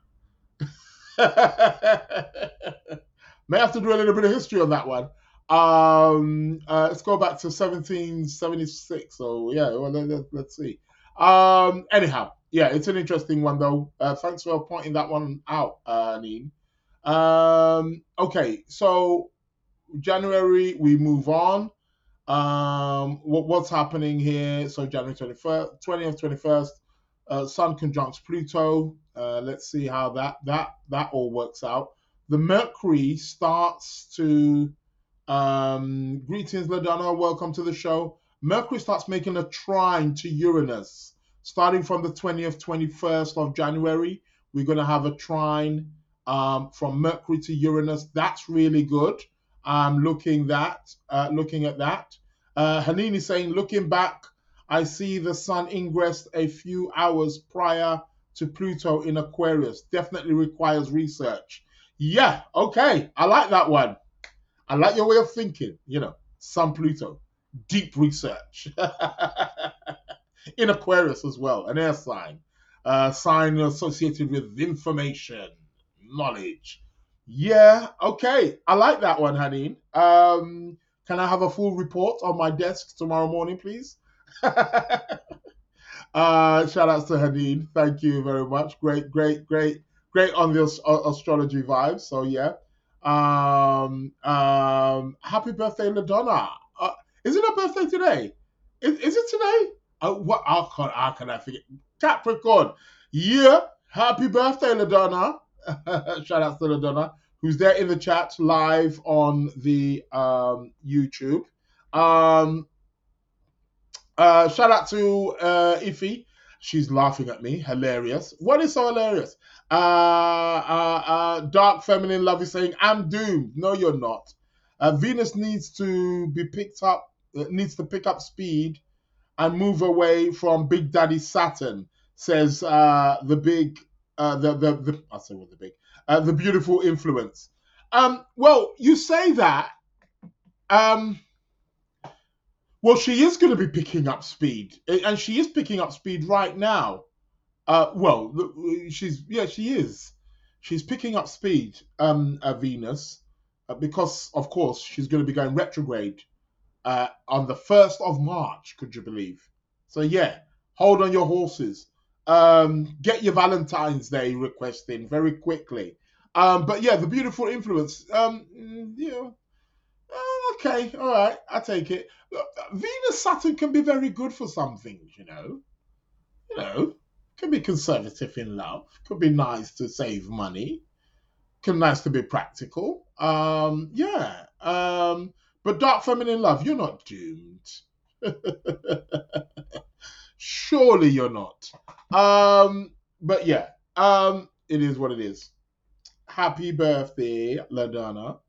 May have to do a little bit of history on that one. Let's go back to 1776. So yeah, well, let's see. Anyhow, yeah, it's an interesting one though. Thanks for pointing that one out, Neen. Okay, so January we move on. What's happening here? So January 21st, 20th, 21st, Sun conjuncts Pluto. Let's see how that all works out. The Mercury starts to greetings, LaDonna. Welcome to the show. Mercury starts making a trine to Uranus, starting from the 20th, 21st of January. We're going to have a trine from Mercury to Uranus. That's really good. I'm looking at that. Hanini is saying, looking back, I see the sun ingressed a few hours prior to Pluto in Aquarius. Definitely requires research. Yeah, okay. I like that one. I like your way of thinking. You know, Sun Pluto, deep research. In Aquarius as well, an air sign. Sign associated with information, knowledge. Yeah, okay. I like that one, Haneen. Can I have a full report on my desk tomorrow morning, please? Shout outs to Haneen. Thank you very much. Great on the astrology vibes. So yeah. Happy birthday, LaDonna. Is it her birthday today? Is it today? What? How can I forget? Capricorn. Yeah. Happy birthday, LaDonna. Shout out to LaDonna, who's there in the chat live on the YouTube. Shout out to Ify. She's laughing at me. Hilarious. What is so hilarious? Dark feminine love is saying, I'm doomed. No, you're not. Venus needs to be picked up, needs to pick up speed and move away from Big Daddy Saturn, says the beautiful influence. Well, you say that. Well, she is going to be picking up speed, and she is picking up speed right now. She is. She's picking up speed, Venus, because of course she's going to be going retrograde on the 1st of March. Could you believe? So yeah, hold on your horses. Get your Valentine's Day request in very quickly. But yeah, the beautiful influence. Okay, all right, I take it. Venus Saturn can be very good for some things, you know. Can be conservative in love. Could be nice to save money. Can be nice to be practical. But dark feminine love, you're not doomed. Surely you're not. But yeah, it is what it is. Happy birthday, LaDonna.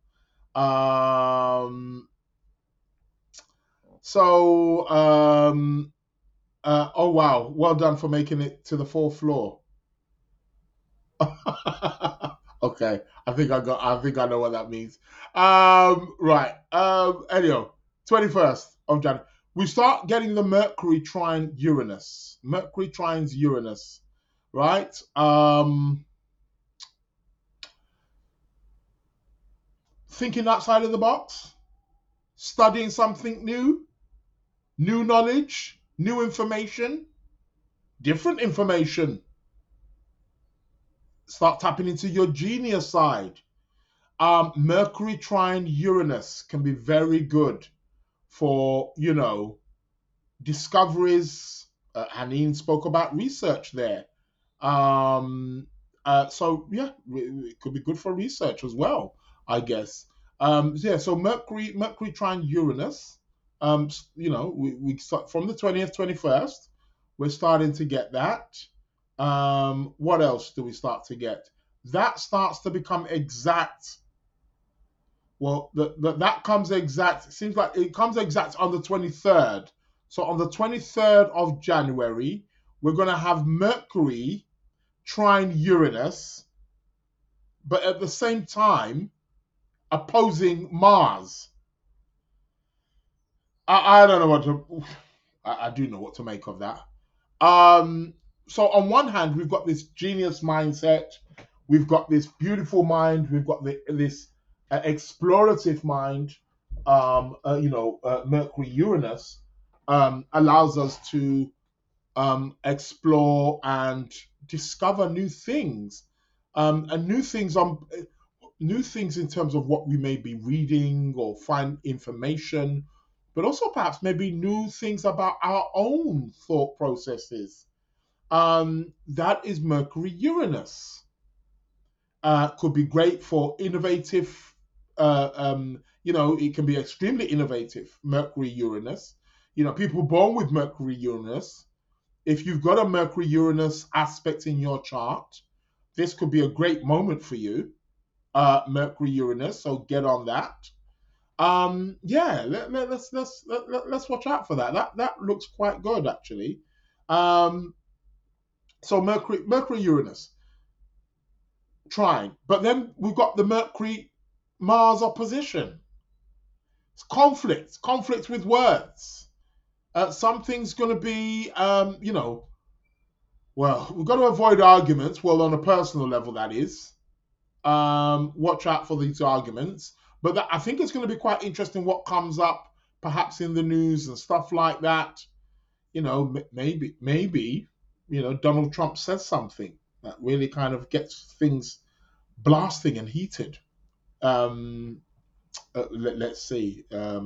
Oh wow, well done for making it to the 4th floor. Okay, I think I know what that means. Right. Anyhow, 21st of January. We start getting the Mercury trine Uranus. Mercury trines Uranus, right? Thinking outside of the box, studying something new knowledge, new information, different information. Start tapping into your genius side. Mercury trine Uranus can be very good for, discoveries. Haneen spoke about research there. So yeah, it could be good for research as well, I guess. So Mercury trine Uranus. We start from the 20th, 21st. We're starting to get that. What else do we start to get? That starts to become exact Well, that comes exact. It seems like it comes exact on the 23rd. So on the 23rd of January, we're going to have Mercury trine Uranus, but at the same time opposing Mars. I don't know what to. I do know what to make of that. So on one hand, we've got this genius mindset, we've got this beautiful mind, we've got this explorative mind. Mercury Uranus allows us to explore and discover new things, and new things in terms of what we may be reading or find information, but also perhaps maybe new things about our own thought processes. That is Mercury Uranus. Could be great for innovative. It can be extremely innovative. Mercury Uranus. People born with Mercury Uranus. If you've got a Mercury Uranus aspect in your chart, this could be a great moment for you. Mercury Uranus. So get on that. Yeah, let's watch out for that. That looks quite good actually. Um, so Mercury Uranus trine, but then we've got the Mercury Mars opposition. It's conflict with words. Something's going to be, well, we've got to avoid arguments. Well, on a personal level, that is. Watch out for these arguments. But I think it's going to be quite interesting what comes up, perhaps in the news and stuff like that. Maybe, Donald Trump says something that really kind of gets things blasting and heated. Let's see.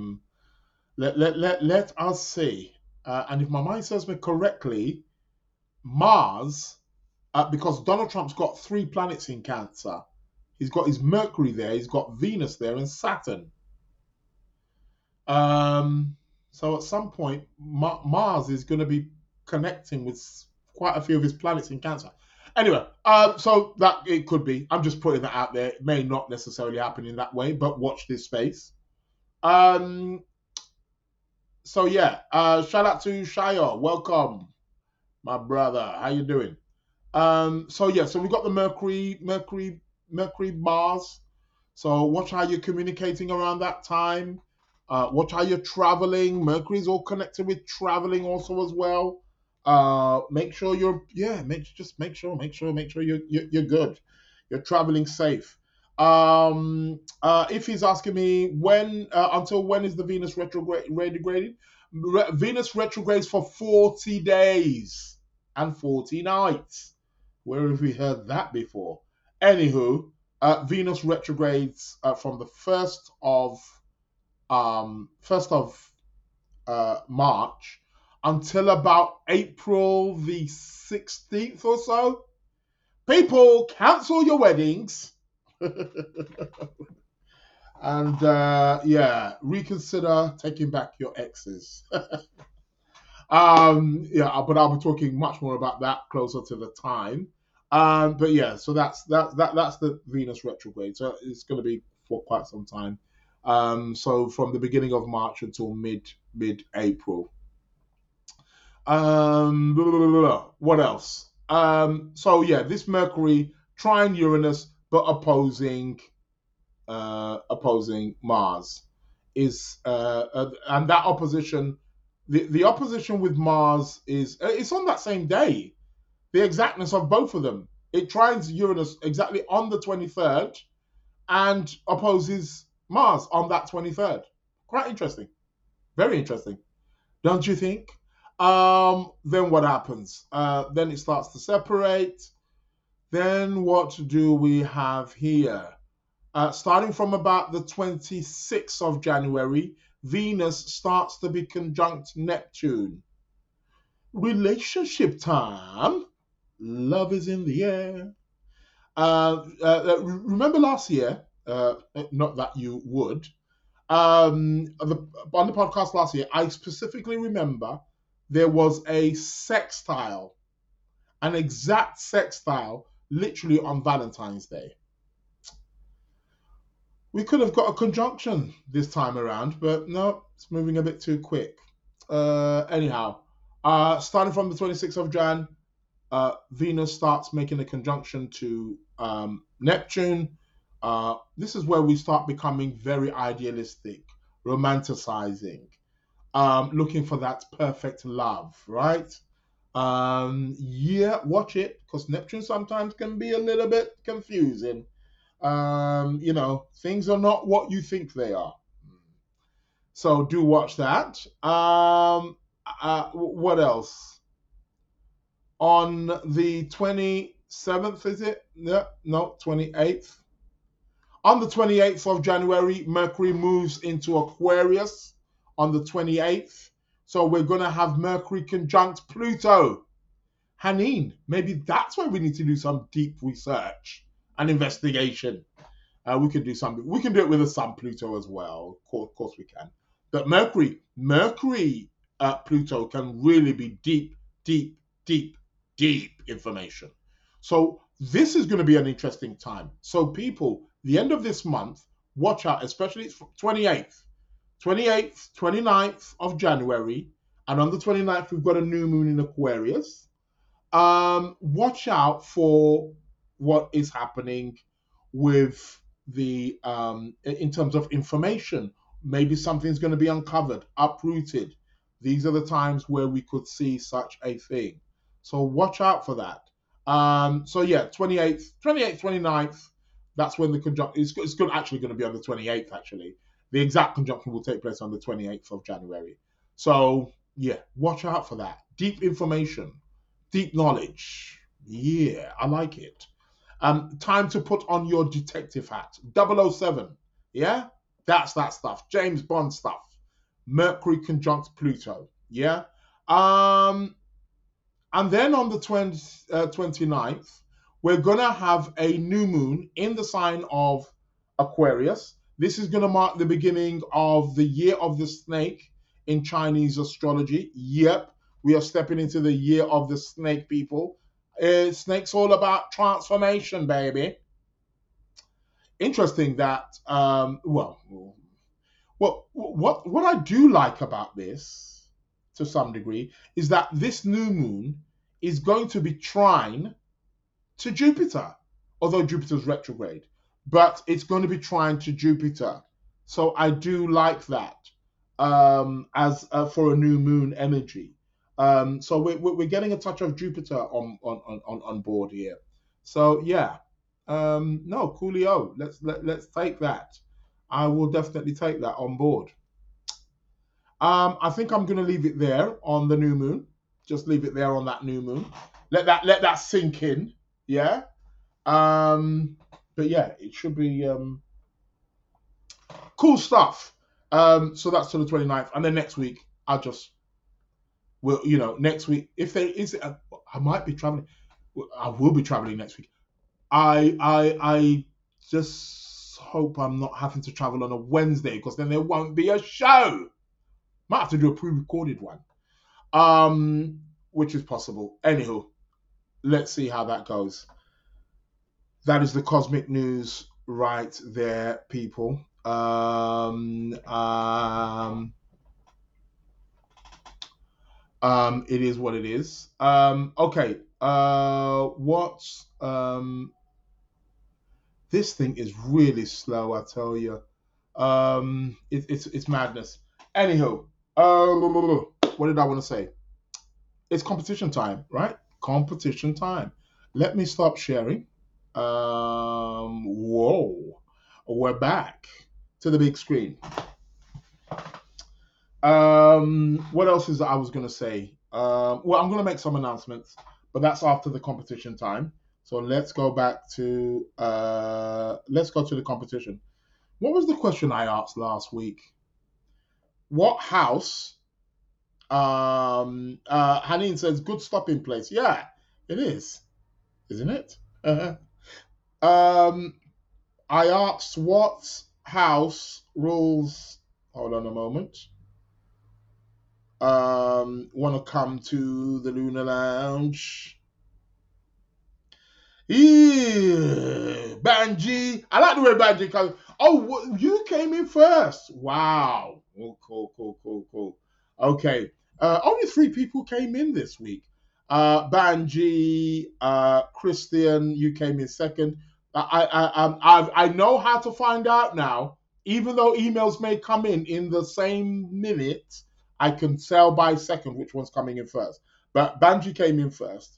Let us see. And if my mind serves me correctly, Mars, because Donald Trump's got 3 planets in Cancer. He's got his Mercury there, he's got Venus there, and Saturn. So at some point, Mars is going to be connecting with quite a few of his planets in Cancer. Anyway, so that it could be. I'm just putting that out there. It may not necessarily happen in that way, but watch this space. So yeah, shout out to Shire. Welcome, my brother. How you doing? So yeah, so we've got the Mercury Mars. So watch how you're communicating around that time. Watch how you're traveling. Mercury's all connected with traveling also as well. Make sure make sure you're good. You're traveling safe. If he's asking me until when is the Venus retrograding? Venus retrogrades for 40 days and 40 nights. Where have we heard that before? Anywho, Venus retrogrades from the 1st of March until about April the 16th or so. People, cancel your weddings. And reconsider taking back your exes. But I'll be talking much more about that closer to the time. But yeah, so that's the Venus retrograde. So it's going to be for quite some time. So from the beginning of March until mid April. What else? So yeah, this Mercury trine Uranus, but opposing Mars is and that opposition, the opposition with Mars is it's on that same day. The exactness of both of them. It trines Uranus exactly on the 23rd and opposes Mars on that 23rd. Quite interesting. Very interesting. Don't you think? Then what happens? Then it starts to separate. Then what do we have here? Starting from about the 26th of January, Venus starts to be conjunct Neptune. Relationship time. Love is in the air. Remember last year, not that you would, on the podcast last year, I specifically remember there was a sextile, an exact sextile, literally on Valentine's Day. We could have got a conjunction this time around, but no, it's moving a bit too quick. Anyhow, starting from the 26th of Jan, Venus starts making a conjunction to Neptune. This is where we start becoming very idealistic, romanticizing, looking for that perfect love, right? Yeah, watch it because Neptune sometimes can be a little bit confusing. Things are not what you think they are. So do watch that. What else? On the 27th, is it? No, 28th. On the 28th of January, Mercury moves into Aquarius on the 28th. So we're going to have Mercury conjunct Pluto. Haneen, maybe that's why we need to do some deep research and investigation. We can do something. We can do it with the Sun Pluto as well. Of course we can. But Mercury, Pluto can really be deep, deep, deep, deep information. So this is going to be an interesting time. So people, the end of this month, watch out, especially 28th, 29th of January, and on the 29th we've got a new moon in Aquarius. Watch out for what is happening with the in terms of information. Maybe something's going to be uncovered, uprooted. These are the times where we could see such a thing. So watch out for that. So yeah, 28th, 29th, that's when the conjunction it's actually going to be on the 28th actually. The exact conjunction will take place on the 28th of January. So yeah, watch out for that. Deep information, deep knowledge. Yeah, I like it. Time to put on your detective hat. 007. Yeah? That's that stuff. James Bond stuff. Mercury conjunct Pluto. Yeah? And then on the 29th, we're going to have a new moon in the sign of Aquarius. This is going to mark the beginning of the year of the snake in Chinese astrology. Yep, we are stepping into the year of the snake, people. Snake's all about transformation, baby. Interesting that, what I do like about this, to some degree, is that this new moon is going to be trine to Jupiter, although Jupiter's retrograde, but it's going to be trine to Jupiter. So I do like that as for a new moon energy. So we're getting a touch of Jupiter on board here. So yeah, no, coolio. Let's take that. I will definitely take that on board. I think I'm going to leave it there on the new moon. Just leave it there on that new moon. Let that sink in. Yeah. But yeah, it should be cool stuff. So that's to the 29th, and then next week next week if there is, I might be traveling. I will be traveling next week. I just hope I'm not having to travel on a Wednesday because then there won't be a show. Might have to do a pre-recorded one, which is possible. Anywho, let's see how that goes. That is the cosmic news right there, people. It is what it is. Okay. What's this thing is really slow, I tell you. It's madness. Anywho, what did I want to say? It's competition time, right? Competition time. Let me stop sharing. Whoa, we're back to the big screen. What else is that I was going to say? Well, I'm going to make some announcements, but that's after the competition time. So let's go back to let's go to the competition. What was the question I asked last week? What house? Haneen says good stopping place. Yeah, it is, isn't it? I asked what house rules. Hold on a moment. Want to come to the Lunar Lounge? Yeah, Banji. I like the way Banji comes. Oh, you came in first. Wow. Oh, cool. Okay. Only 3 people came in this week. Banji, Christian, you came in second. I know how to find out now. Even though emails may come in the same minute, I can tell by second which one's coming in first. But Banji came in first.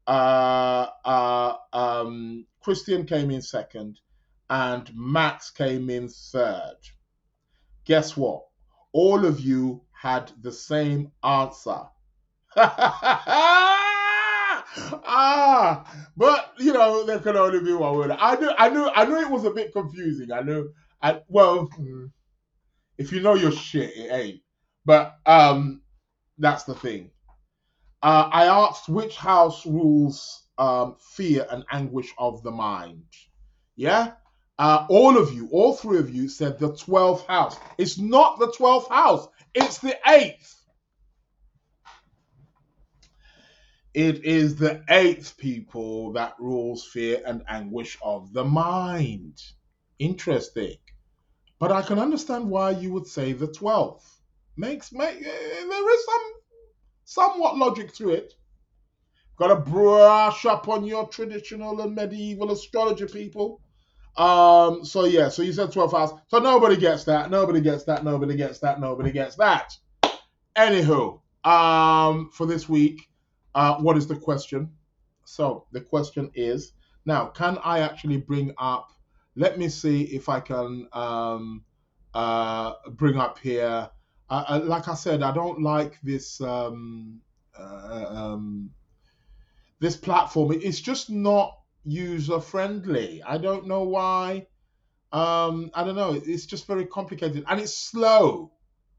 Christian came in second and Max came in third. Guess what? All of you had the same answer. But there could only be one word. I knew it was a bit confusing. If you know your shit, it ain't. But that's the thing. I asked which house rules fear and anguish of the mind. Yeah? All 3 of you said the 12th house. It's not the 12th house, it's the 8th. It is the 8th, people, that rules fear and anguish of the mind. Interesting. But I can understand why you would say the 12th. There is somewhat logic to it. Gotta brush up on your traditional and medieval astrology, people. So you said 12 hours. So nobody gets that. Anywho, for this week, what is the question? So the question is, now, can I actually bring up, let me see if I can bring up here. Like I said, I don't like this this platform. It's just not user friendly. I don't know why. I don't know. It's just very complicated and it's slow.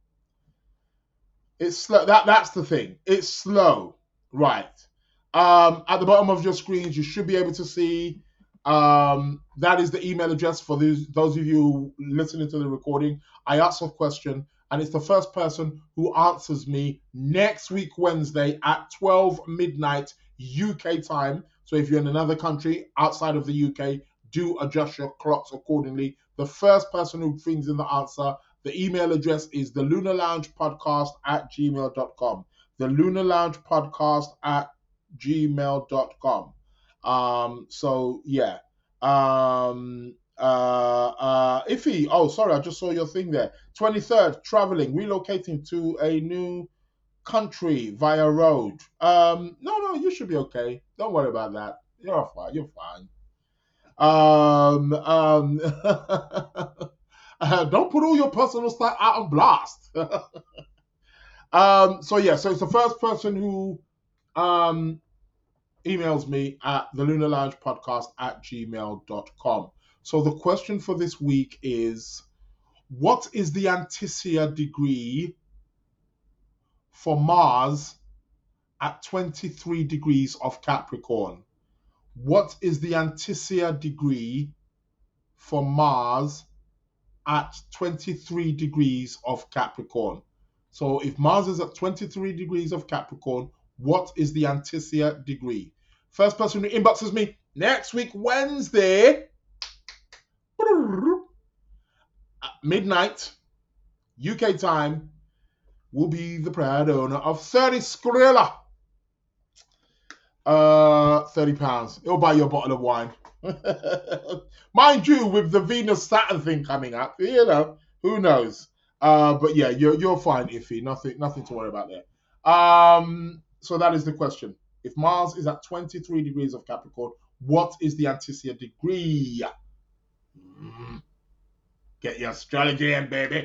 It's slow. That's the thing. It's slow. Right. At the bottom of your screens, you should be able to see that is the email address for those of you listening to the recording. I asked a question, and it's the first person who answers me next week, Wednesday at 12 midnight UK time. So if you're in another country outside of the UK, do adjust your clocks accordingly. The first person who brings in the answer, the email address is the Lunar Lounge Podcast at gmail.com. The Lunar Lounge Podcast at gmail.com. So yeah. Iffy, oh sorry, I just saw your thing there. 23rd, traveling, relocating to a new country via road. No, you should be okay. Don't worry about that. You're fine. Don't put all your personal stuff out on blast. So it's the first person who emails me at the Lunar Lounge Podcast at gmail.com. So the question for this week is, what is the Anticia degree for Mars at 23 degrees of Capricorn? What is the Anticia degree for Mars at 23 degrees of Capricorn? So if Mars is at 23 degrees of Capricorn, what is the Anticia degree? First person who inboxes me next week, Wednesday, at midnight, UK time, will be the proud owner of 30 Skrilla. £30. It'll buy you a bottle of wine. Mind you, with the Venus Saturn thing coming up, who knows? But yeah, you're fine, Iffy. Nothing to worry about there. So that is the question. If Mars is at 23 degrees of Capricorn, what is the Anticia degree? Get your astrology in, baby.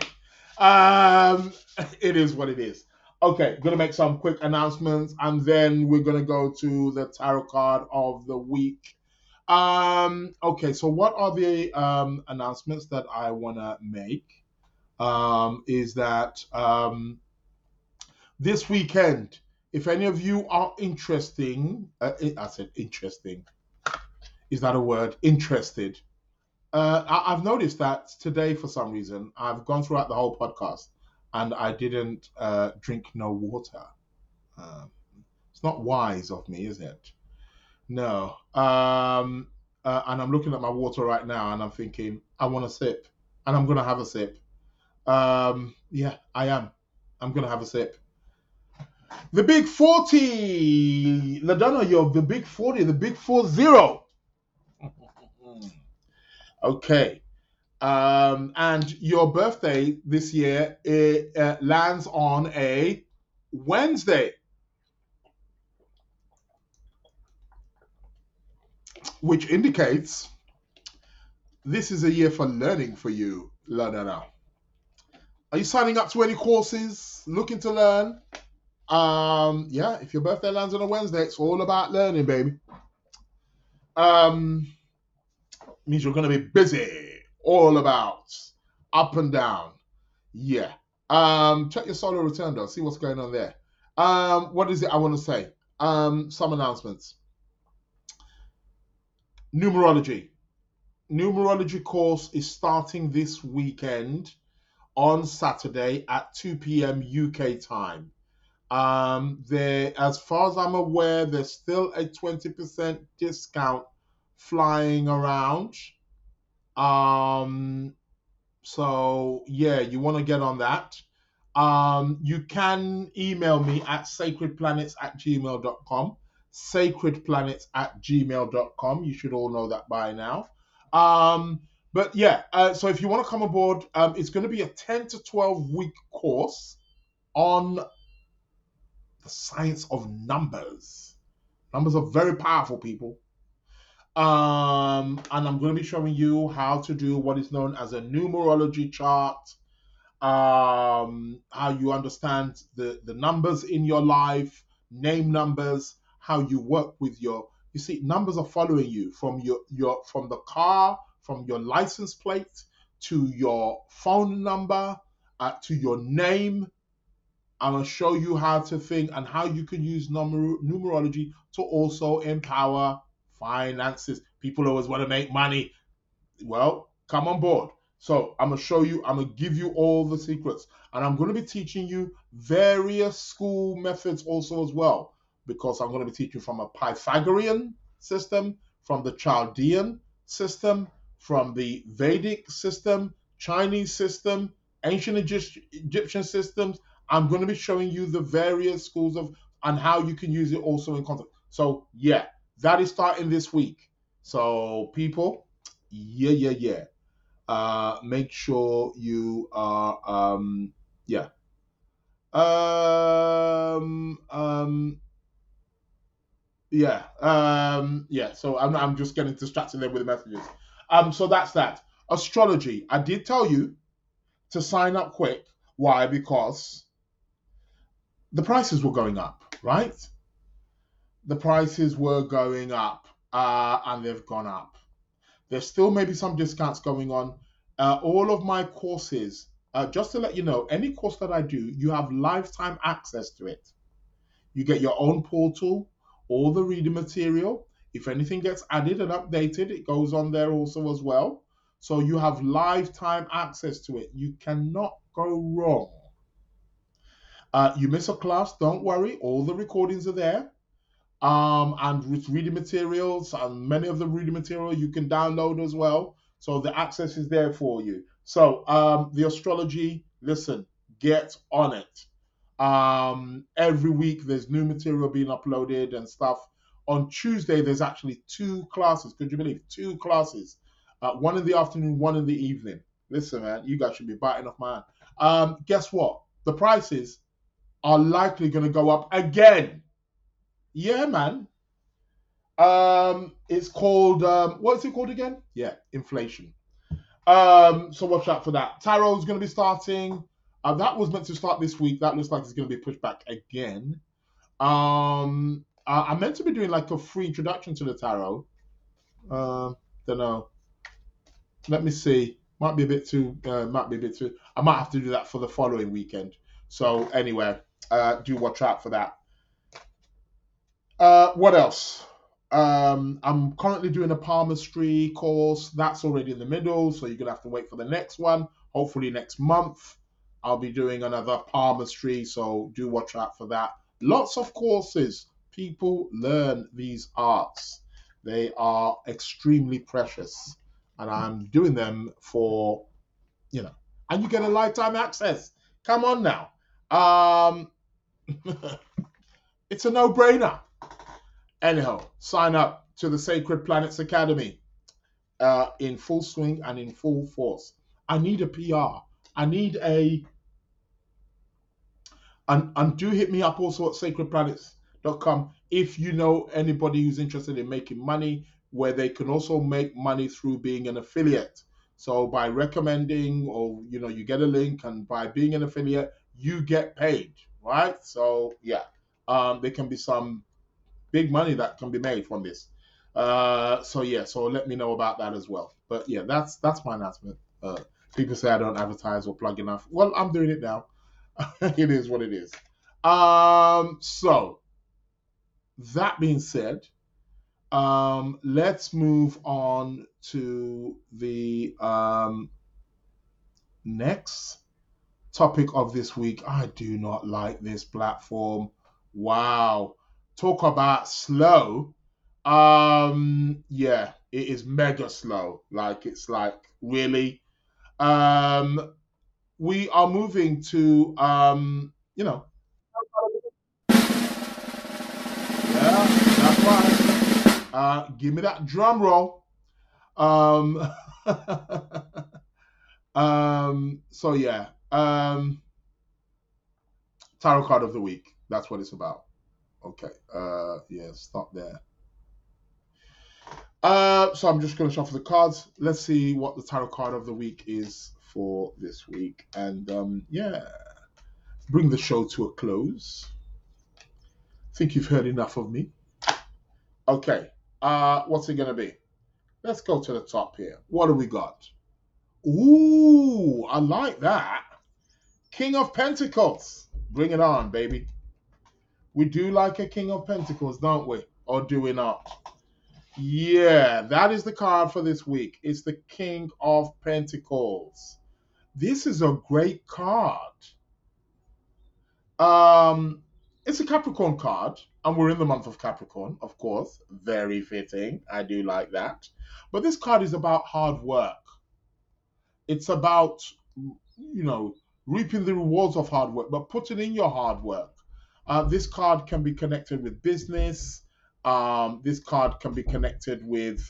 It is what it is. Okay, going to make some quick announcements, and then we're going to go to the tarot card of the week. Okay, so what are the announcements that I want to make? Is that this weekend, if any of you are interesting, I said interesting. Is that a word? Interested. I've noticed that today, for some reason, I've gone throughout the whole podcast and I didn't drink no water. It's not wise of me, is it? No. And I'm looking at my water right now and I'm thinking, I want to sip. and I'm gonna have a sip. Yeah, I am. I'm gonna have a sip. The Big 40, Ladonna, you're the Big 40, the Big 40. Okay. And your birthday this year, it lands on a Wednesday, which indicates this is a year for learning for you, Ladonna. Are you signing up to any courses, looking to learn? Yeah, if your birthday lands on a Wednesday, it's all about learning, baby. Um, Means you're gonna be busy, all about up and down. Yeah. Check your solar return though, see what's going on there. What is it I want to say? Some announcements. Numerology. Numerology course is starting this weekend on Saturday at 2 p.m. UK time. There, as far as I'm aware, there's still a 20% discount flying around. So yeah, you want to get on that. You can email me at sacredplanets@gmail.com. Sacredplanets@gmail.com. You should all know that by now. But yeah, so if you want to come aboard, it's going to be a 10 to 12 week course on the science of numbers. Numbers are very powerful, people. And I'm going to be showing you how to do what is known as a numerology chart, how you understand the numbers in your life, name numbers, how you work with your, you see, numbers are following you from your from the car, from your license plate to your phone number, to your name. I'm going to show you how to think and how you can use numerology to also empower finances. People always want to make money. Well, come on board. So I'm going to show you, I'm going to give you all the secrets. And I'm going to be teaching you various school methods also as well, because I'm going to be teaching from a Pythagorean system, from the Chaldean system, from the Vedic system, Chinese system, ancient Egyptian systems. I'm going to be showing you the various schools of and how you can use it also in context. So yeah, that is starting this week. So people, yeah. Make sure you are yeah. Um um yeah. So I'm just getting distracted there with the messages. So that's that. Astrology. I did tell you to sign up quick. Why? Because the prices were going up, right? The prices were going up, and they've gone up. There's still maybe some discounts going on. All of my courses, just to let you know, any course that I do, you have lifetime access to it. You get your own portal, all the reading material. If anything gets added and updated, it goes on there also as well. So you have lifetime access to it. You cannot go wrong. You miss a class, don't worry. All the recordings are there. And with reading materials, and many of the reading material you can download as well. So the access is there for you. So the astrology, listen, get on it. Every week there's new material being uploaded and stuff. On Tuesday there's actually 2 classes. Could you believe 2 classes? One in the afternoon, one in the evening. Listen, man, you guys should be biting off my hand. Guess what? The prices are likely going to go up again. Yeah, man. It's called what is it called again? Yeah, inflation. So watch out for that. Tarot's going to be starting. That was meant to start this week. That looks like it's going to be pushed back again. I'm meant to be doing like a free introduction to the tarot. Don't know. Let me see. Might be a bit too. I might have to do that for the following weekend. So anyway, do watch out for that. What else? I'm currently doing a palmistry course. That's already in the middle, so you're gonna have to wait for the next one. Hopefully next month, I'll be doing another palmistry, so do watch out for that. Lots of courses. People learn these arts. They are extremely precious, and I'm doing them for you know, and you get a lifetime access. Come on now. Um, it's a no-brainer. Anyhow, sign up to the Sacred Planets Academy in full swing and in full force. I need a PR. I need a and do hit me up also at sacredplanets.com if you know anybody who's interested in making money, where they can also make money through being an affiliate. So by recommending, or you get a link, and by being an affiliate, you get paid, right? So yeah, there can be some big money that can be made from this. So yeah, so let me know about that as well. But yeah, that's my announcement. People say I don't advertise or plug enough. Well, I'm doing it now. It is what it is. So that being said, let's move on to the next topic of this week. I do not like this platform. Wow. Talk about slow. Yeah, it is mega slow. Like, it's like, really. We are moving to yeah, that's right. Give me that drum roll. Um, so yeah. Tarot card of the week. That's what it's about. Okay. Yeah, stop there. So I'm just gonna shuffle the cards. Let's see what the tarot card of the week is for this week. And yeah, bring the show to a close. I think you've heard enough of me. Okay. What's it gonna be? Let's go to the top here. What do we got? Ooh, I like that. King of Pentacles. Bring it on, baby. We do like a King of Pentacles, don't we? Or do we not? Yeah, that is the card for this week. It's the King of Pentacles. This is a great card. Um, it's a Capricorn card, and we're in the month of Capricorn, of course. Very fitting. I do like that. But this card is about hard work. It's about, reaping the rewards of hard work, but putting in your hard work. This card can be connected with business. This card can be connected with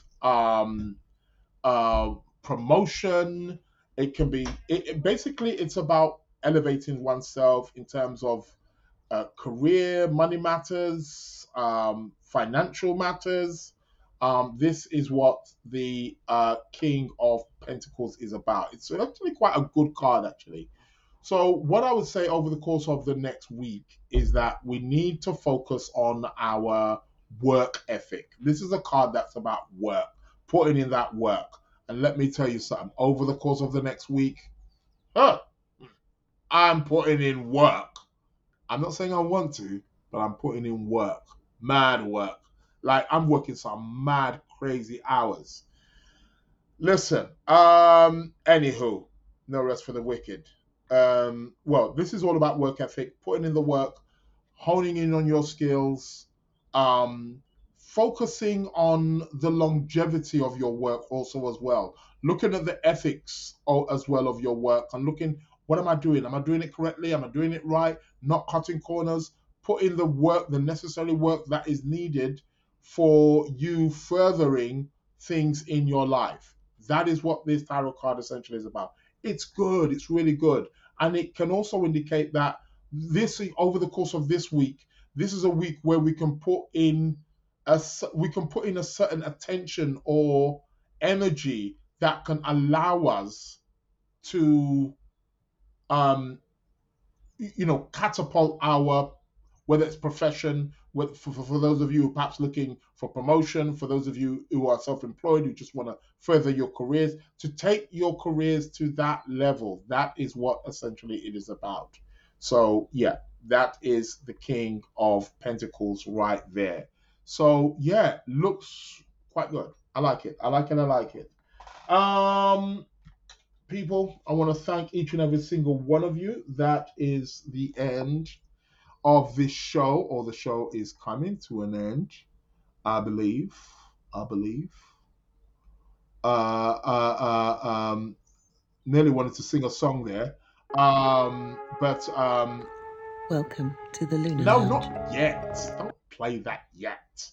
promotion. It can be, basically, it's about elevating oneself in terms of career, money matters, financial matters. This is what the King of Pentacles is about. It's actually quite a good card, actually. So, what I would say over the course of the next week is that we need to focus on our work ethic. This is a card that's about work, putting in that work. And let me tell you something, over the course of the next week, huh, I'm putting in work. I'm not saying I want to, but I'm putting in work, mad work. Like, I'm working some mad, crazy hours. Listen, anywho, no rest for the wicked. Well, this is all about work ethic, putting in the work, honing in on your skills, um, focusing on the longevity of your work also as well, looking at the ethics as well of your work, and looking, what am I doing? Am I doing it correctly? Am I doing it right? Not cutting corners, put in the work, the necessary work that is needed for you furthering things in your life. That is what this tarot card essentially is about. It's good, it's really good. And it can also indicate that this, over the course of this week, this is a week where we can put in a certain attention or energy that can allow us to catapult our, whether it's profession, for those of you who are perhaps looking for promotion, for those of you who are self-employed, who just want to further your careers, to take your careers to that level. That is what essentially it is about. So yeah, that is the King of Pentacles right there. So yeah, looks quite good. I like it. I like it. I like it. Um, People, I want to thank each and every single one of you. That is the end of this show, or the show is coming to an end, I believe. I believe. Uh, uh, uh, um, nearly wanted to sing a song there. But Welcome to the Lunar no, Lounge. not yet. Don't play that yet.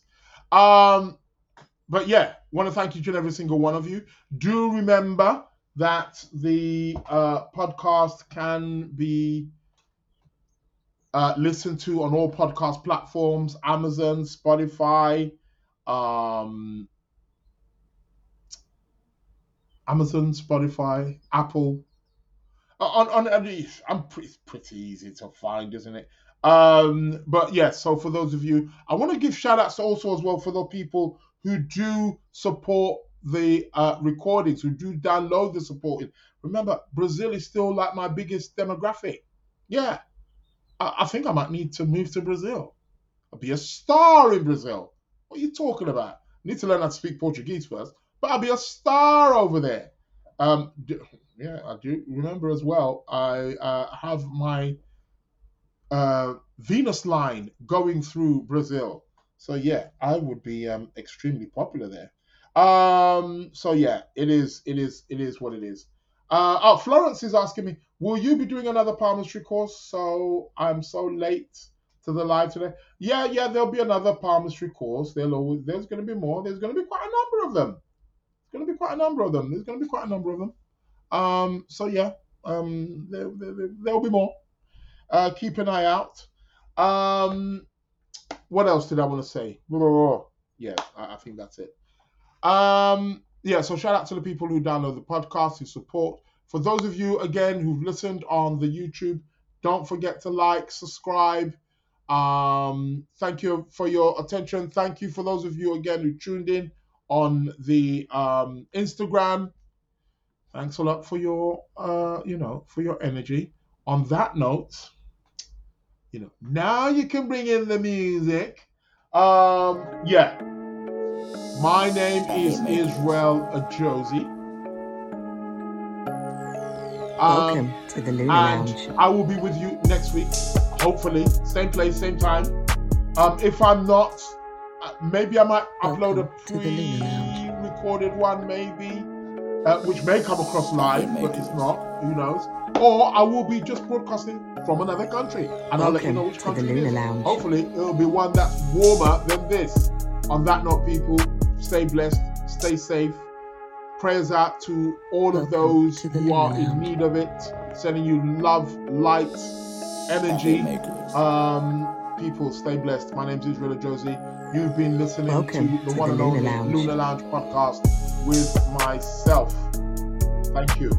But yeah, want to thank each and every single one of you. Do remember that the podcast can be listened to on all podcast platforms: Amazon, Spotify, Apple. It's pretty easy to find, isn't it? But yes, so for those of you, I want to give shout outs also as well for the people who do support the recordings, who do download the supporting. Remember, Brazil is still like my biggest demographic. Yeah, I think I might need to move to Brazil. I'll be a star in Brazil. What are you talking about? I need to learn how to speak Portuguese first, but I'll be a star over there. Yeah, I do remember as well. I have my Venus line going through Brazil, so yeah, I would be extremely popular there. So yeah, it is what it is. Florence is asking me, will you be doing another palmistry course? So I'm so late to the live today. Yeah, there'll be another palmistry course. There's going to be more. There's going to be quite a number of them. So yeah, there'll be more. Keep an eye out. What else did I want to say? Yeah, I think that's it. Yeah, so shout out to the people who download the podcast, who support. For those of you, again, who've listened on the YouTube, don't forget to like, subscribe. Thank you for your attention. Thank you for those of you, again, who tuned in on the Instagram. Thanks a lot for your, for your energy. On that note, now you can bring in the music. Yeah. My name is Israel Josie. Welcome to the Lunar Lounge. I will be with you next week, hopefully. Same place, same time. If I'm not, maybe I might upload a pre-recorded one, maybe, which may come across live, but it's not. Who knows? Or I will be just broadcasting from another country, and I'll let you know which country it is. Hopefully, it'll be one that's warmer than this. On that note, people, stay blessed, stay safe. Prayers out to all of those who are in need of it. Sending you love, light, energy. People, stay blessed. My name is Israel Josie. You've been listening to the one and only Lunar Lounge podcast with myself. Thank you.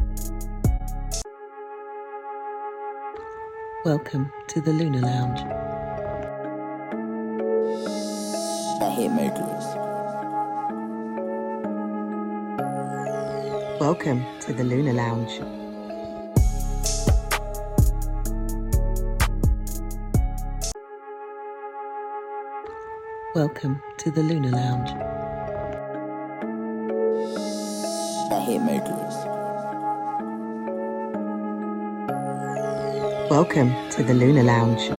Welcome to the Lunar Lounge. The Hitmakers. Welcome to the Lunar Lounge. Welcome to the Lunar Lounge. The Hitmakers. Welcome to the Lunar Lounge.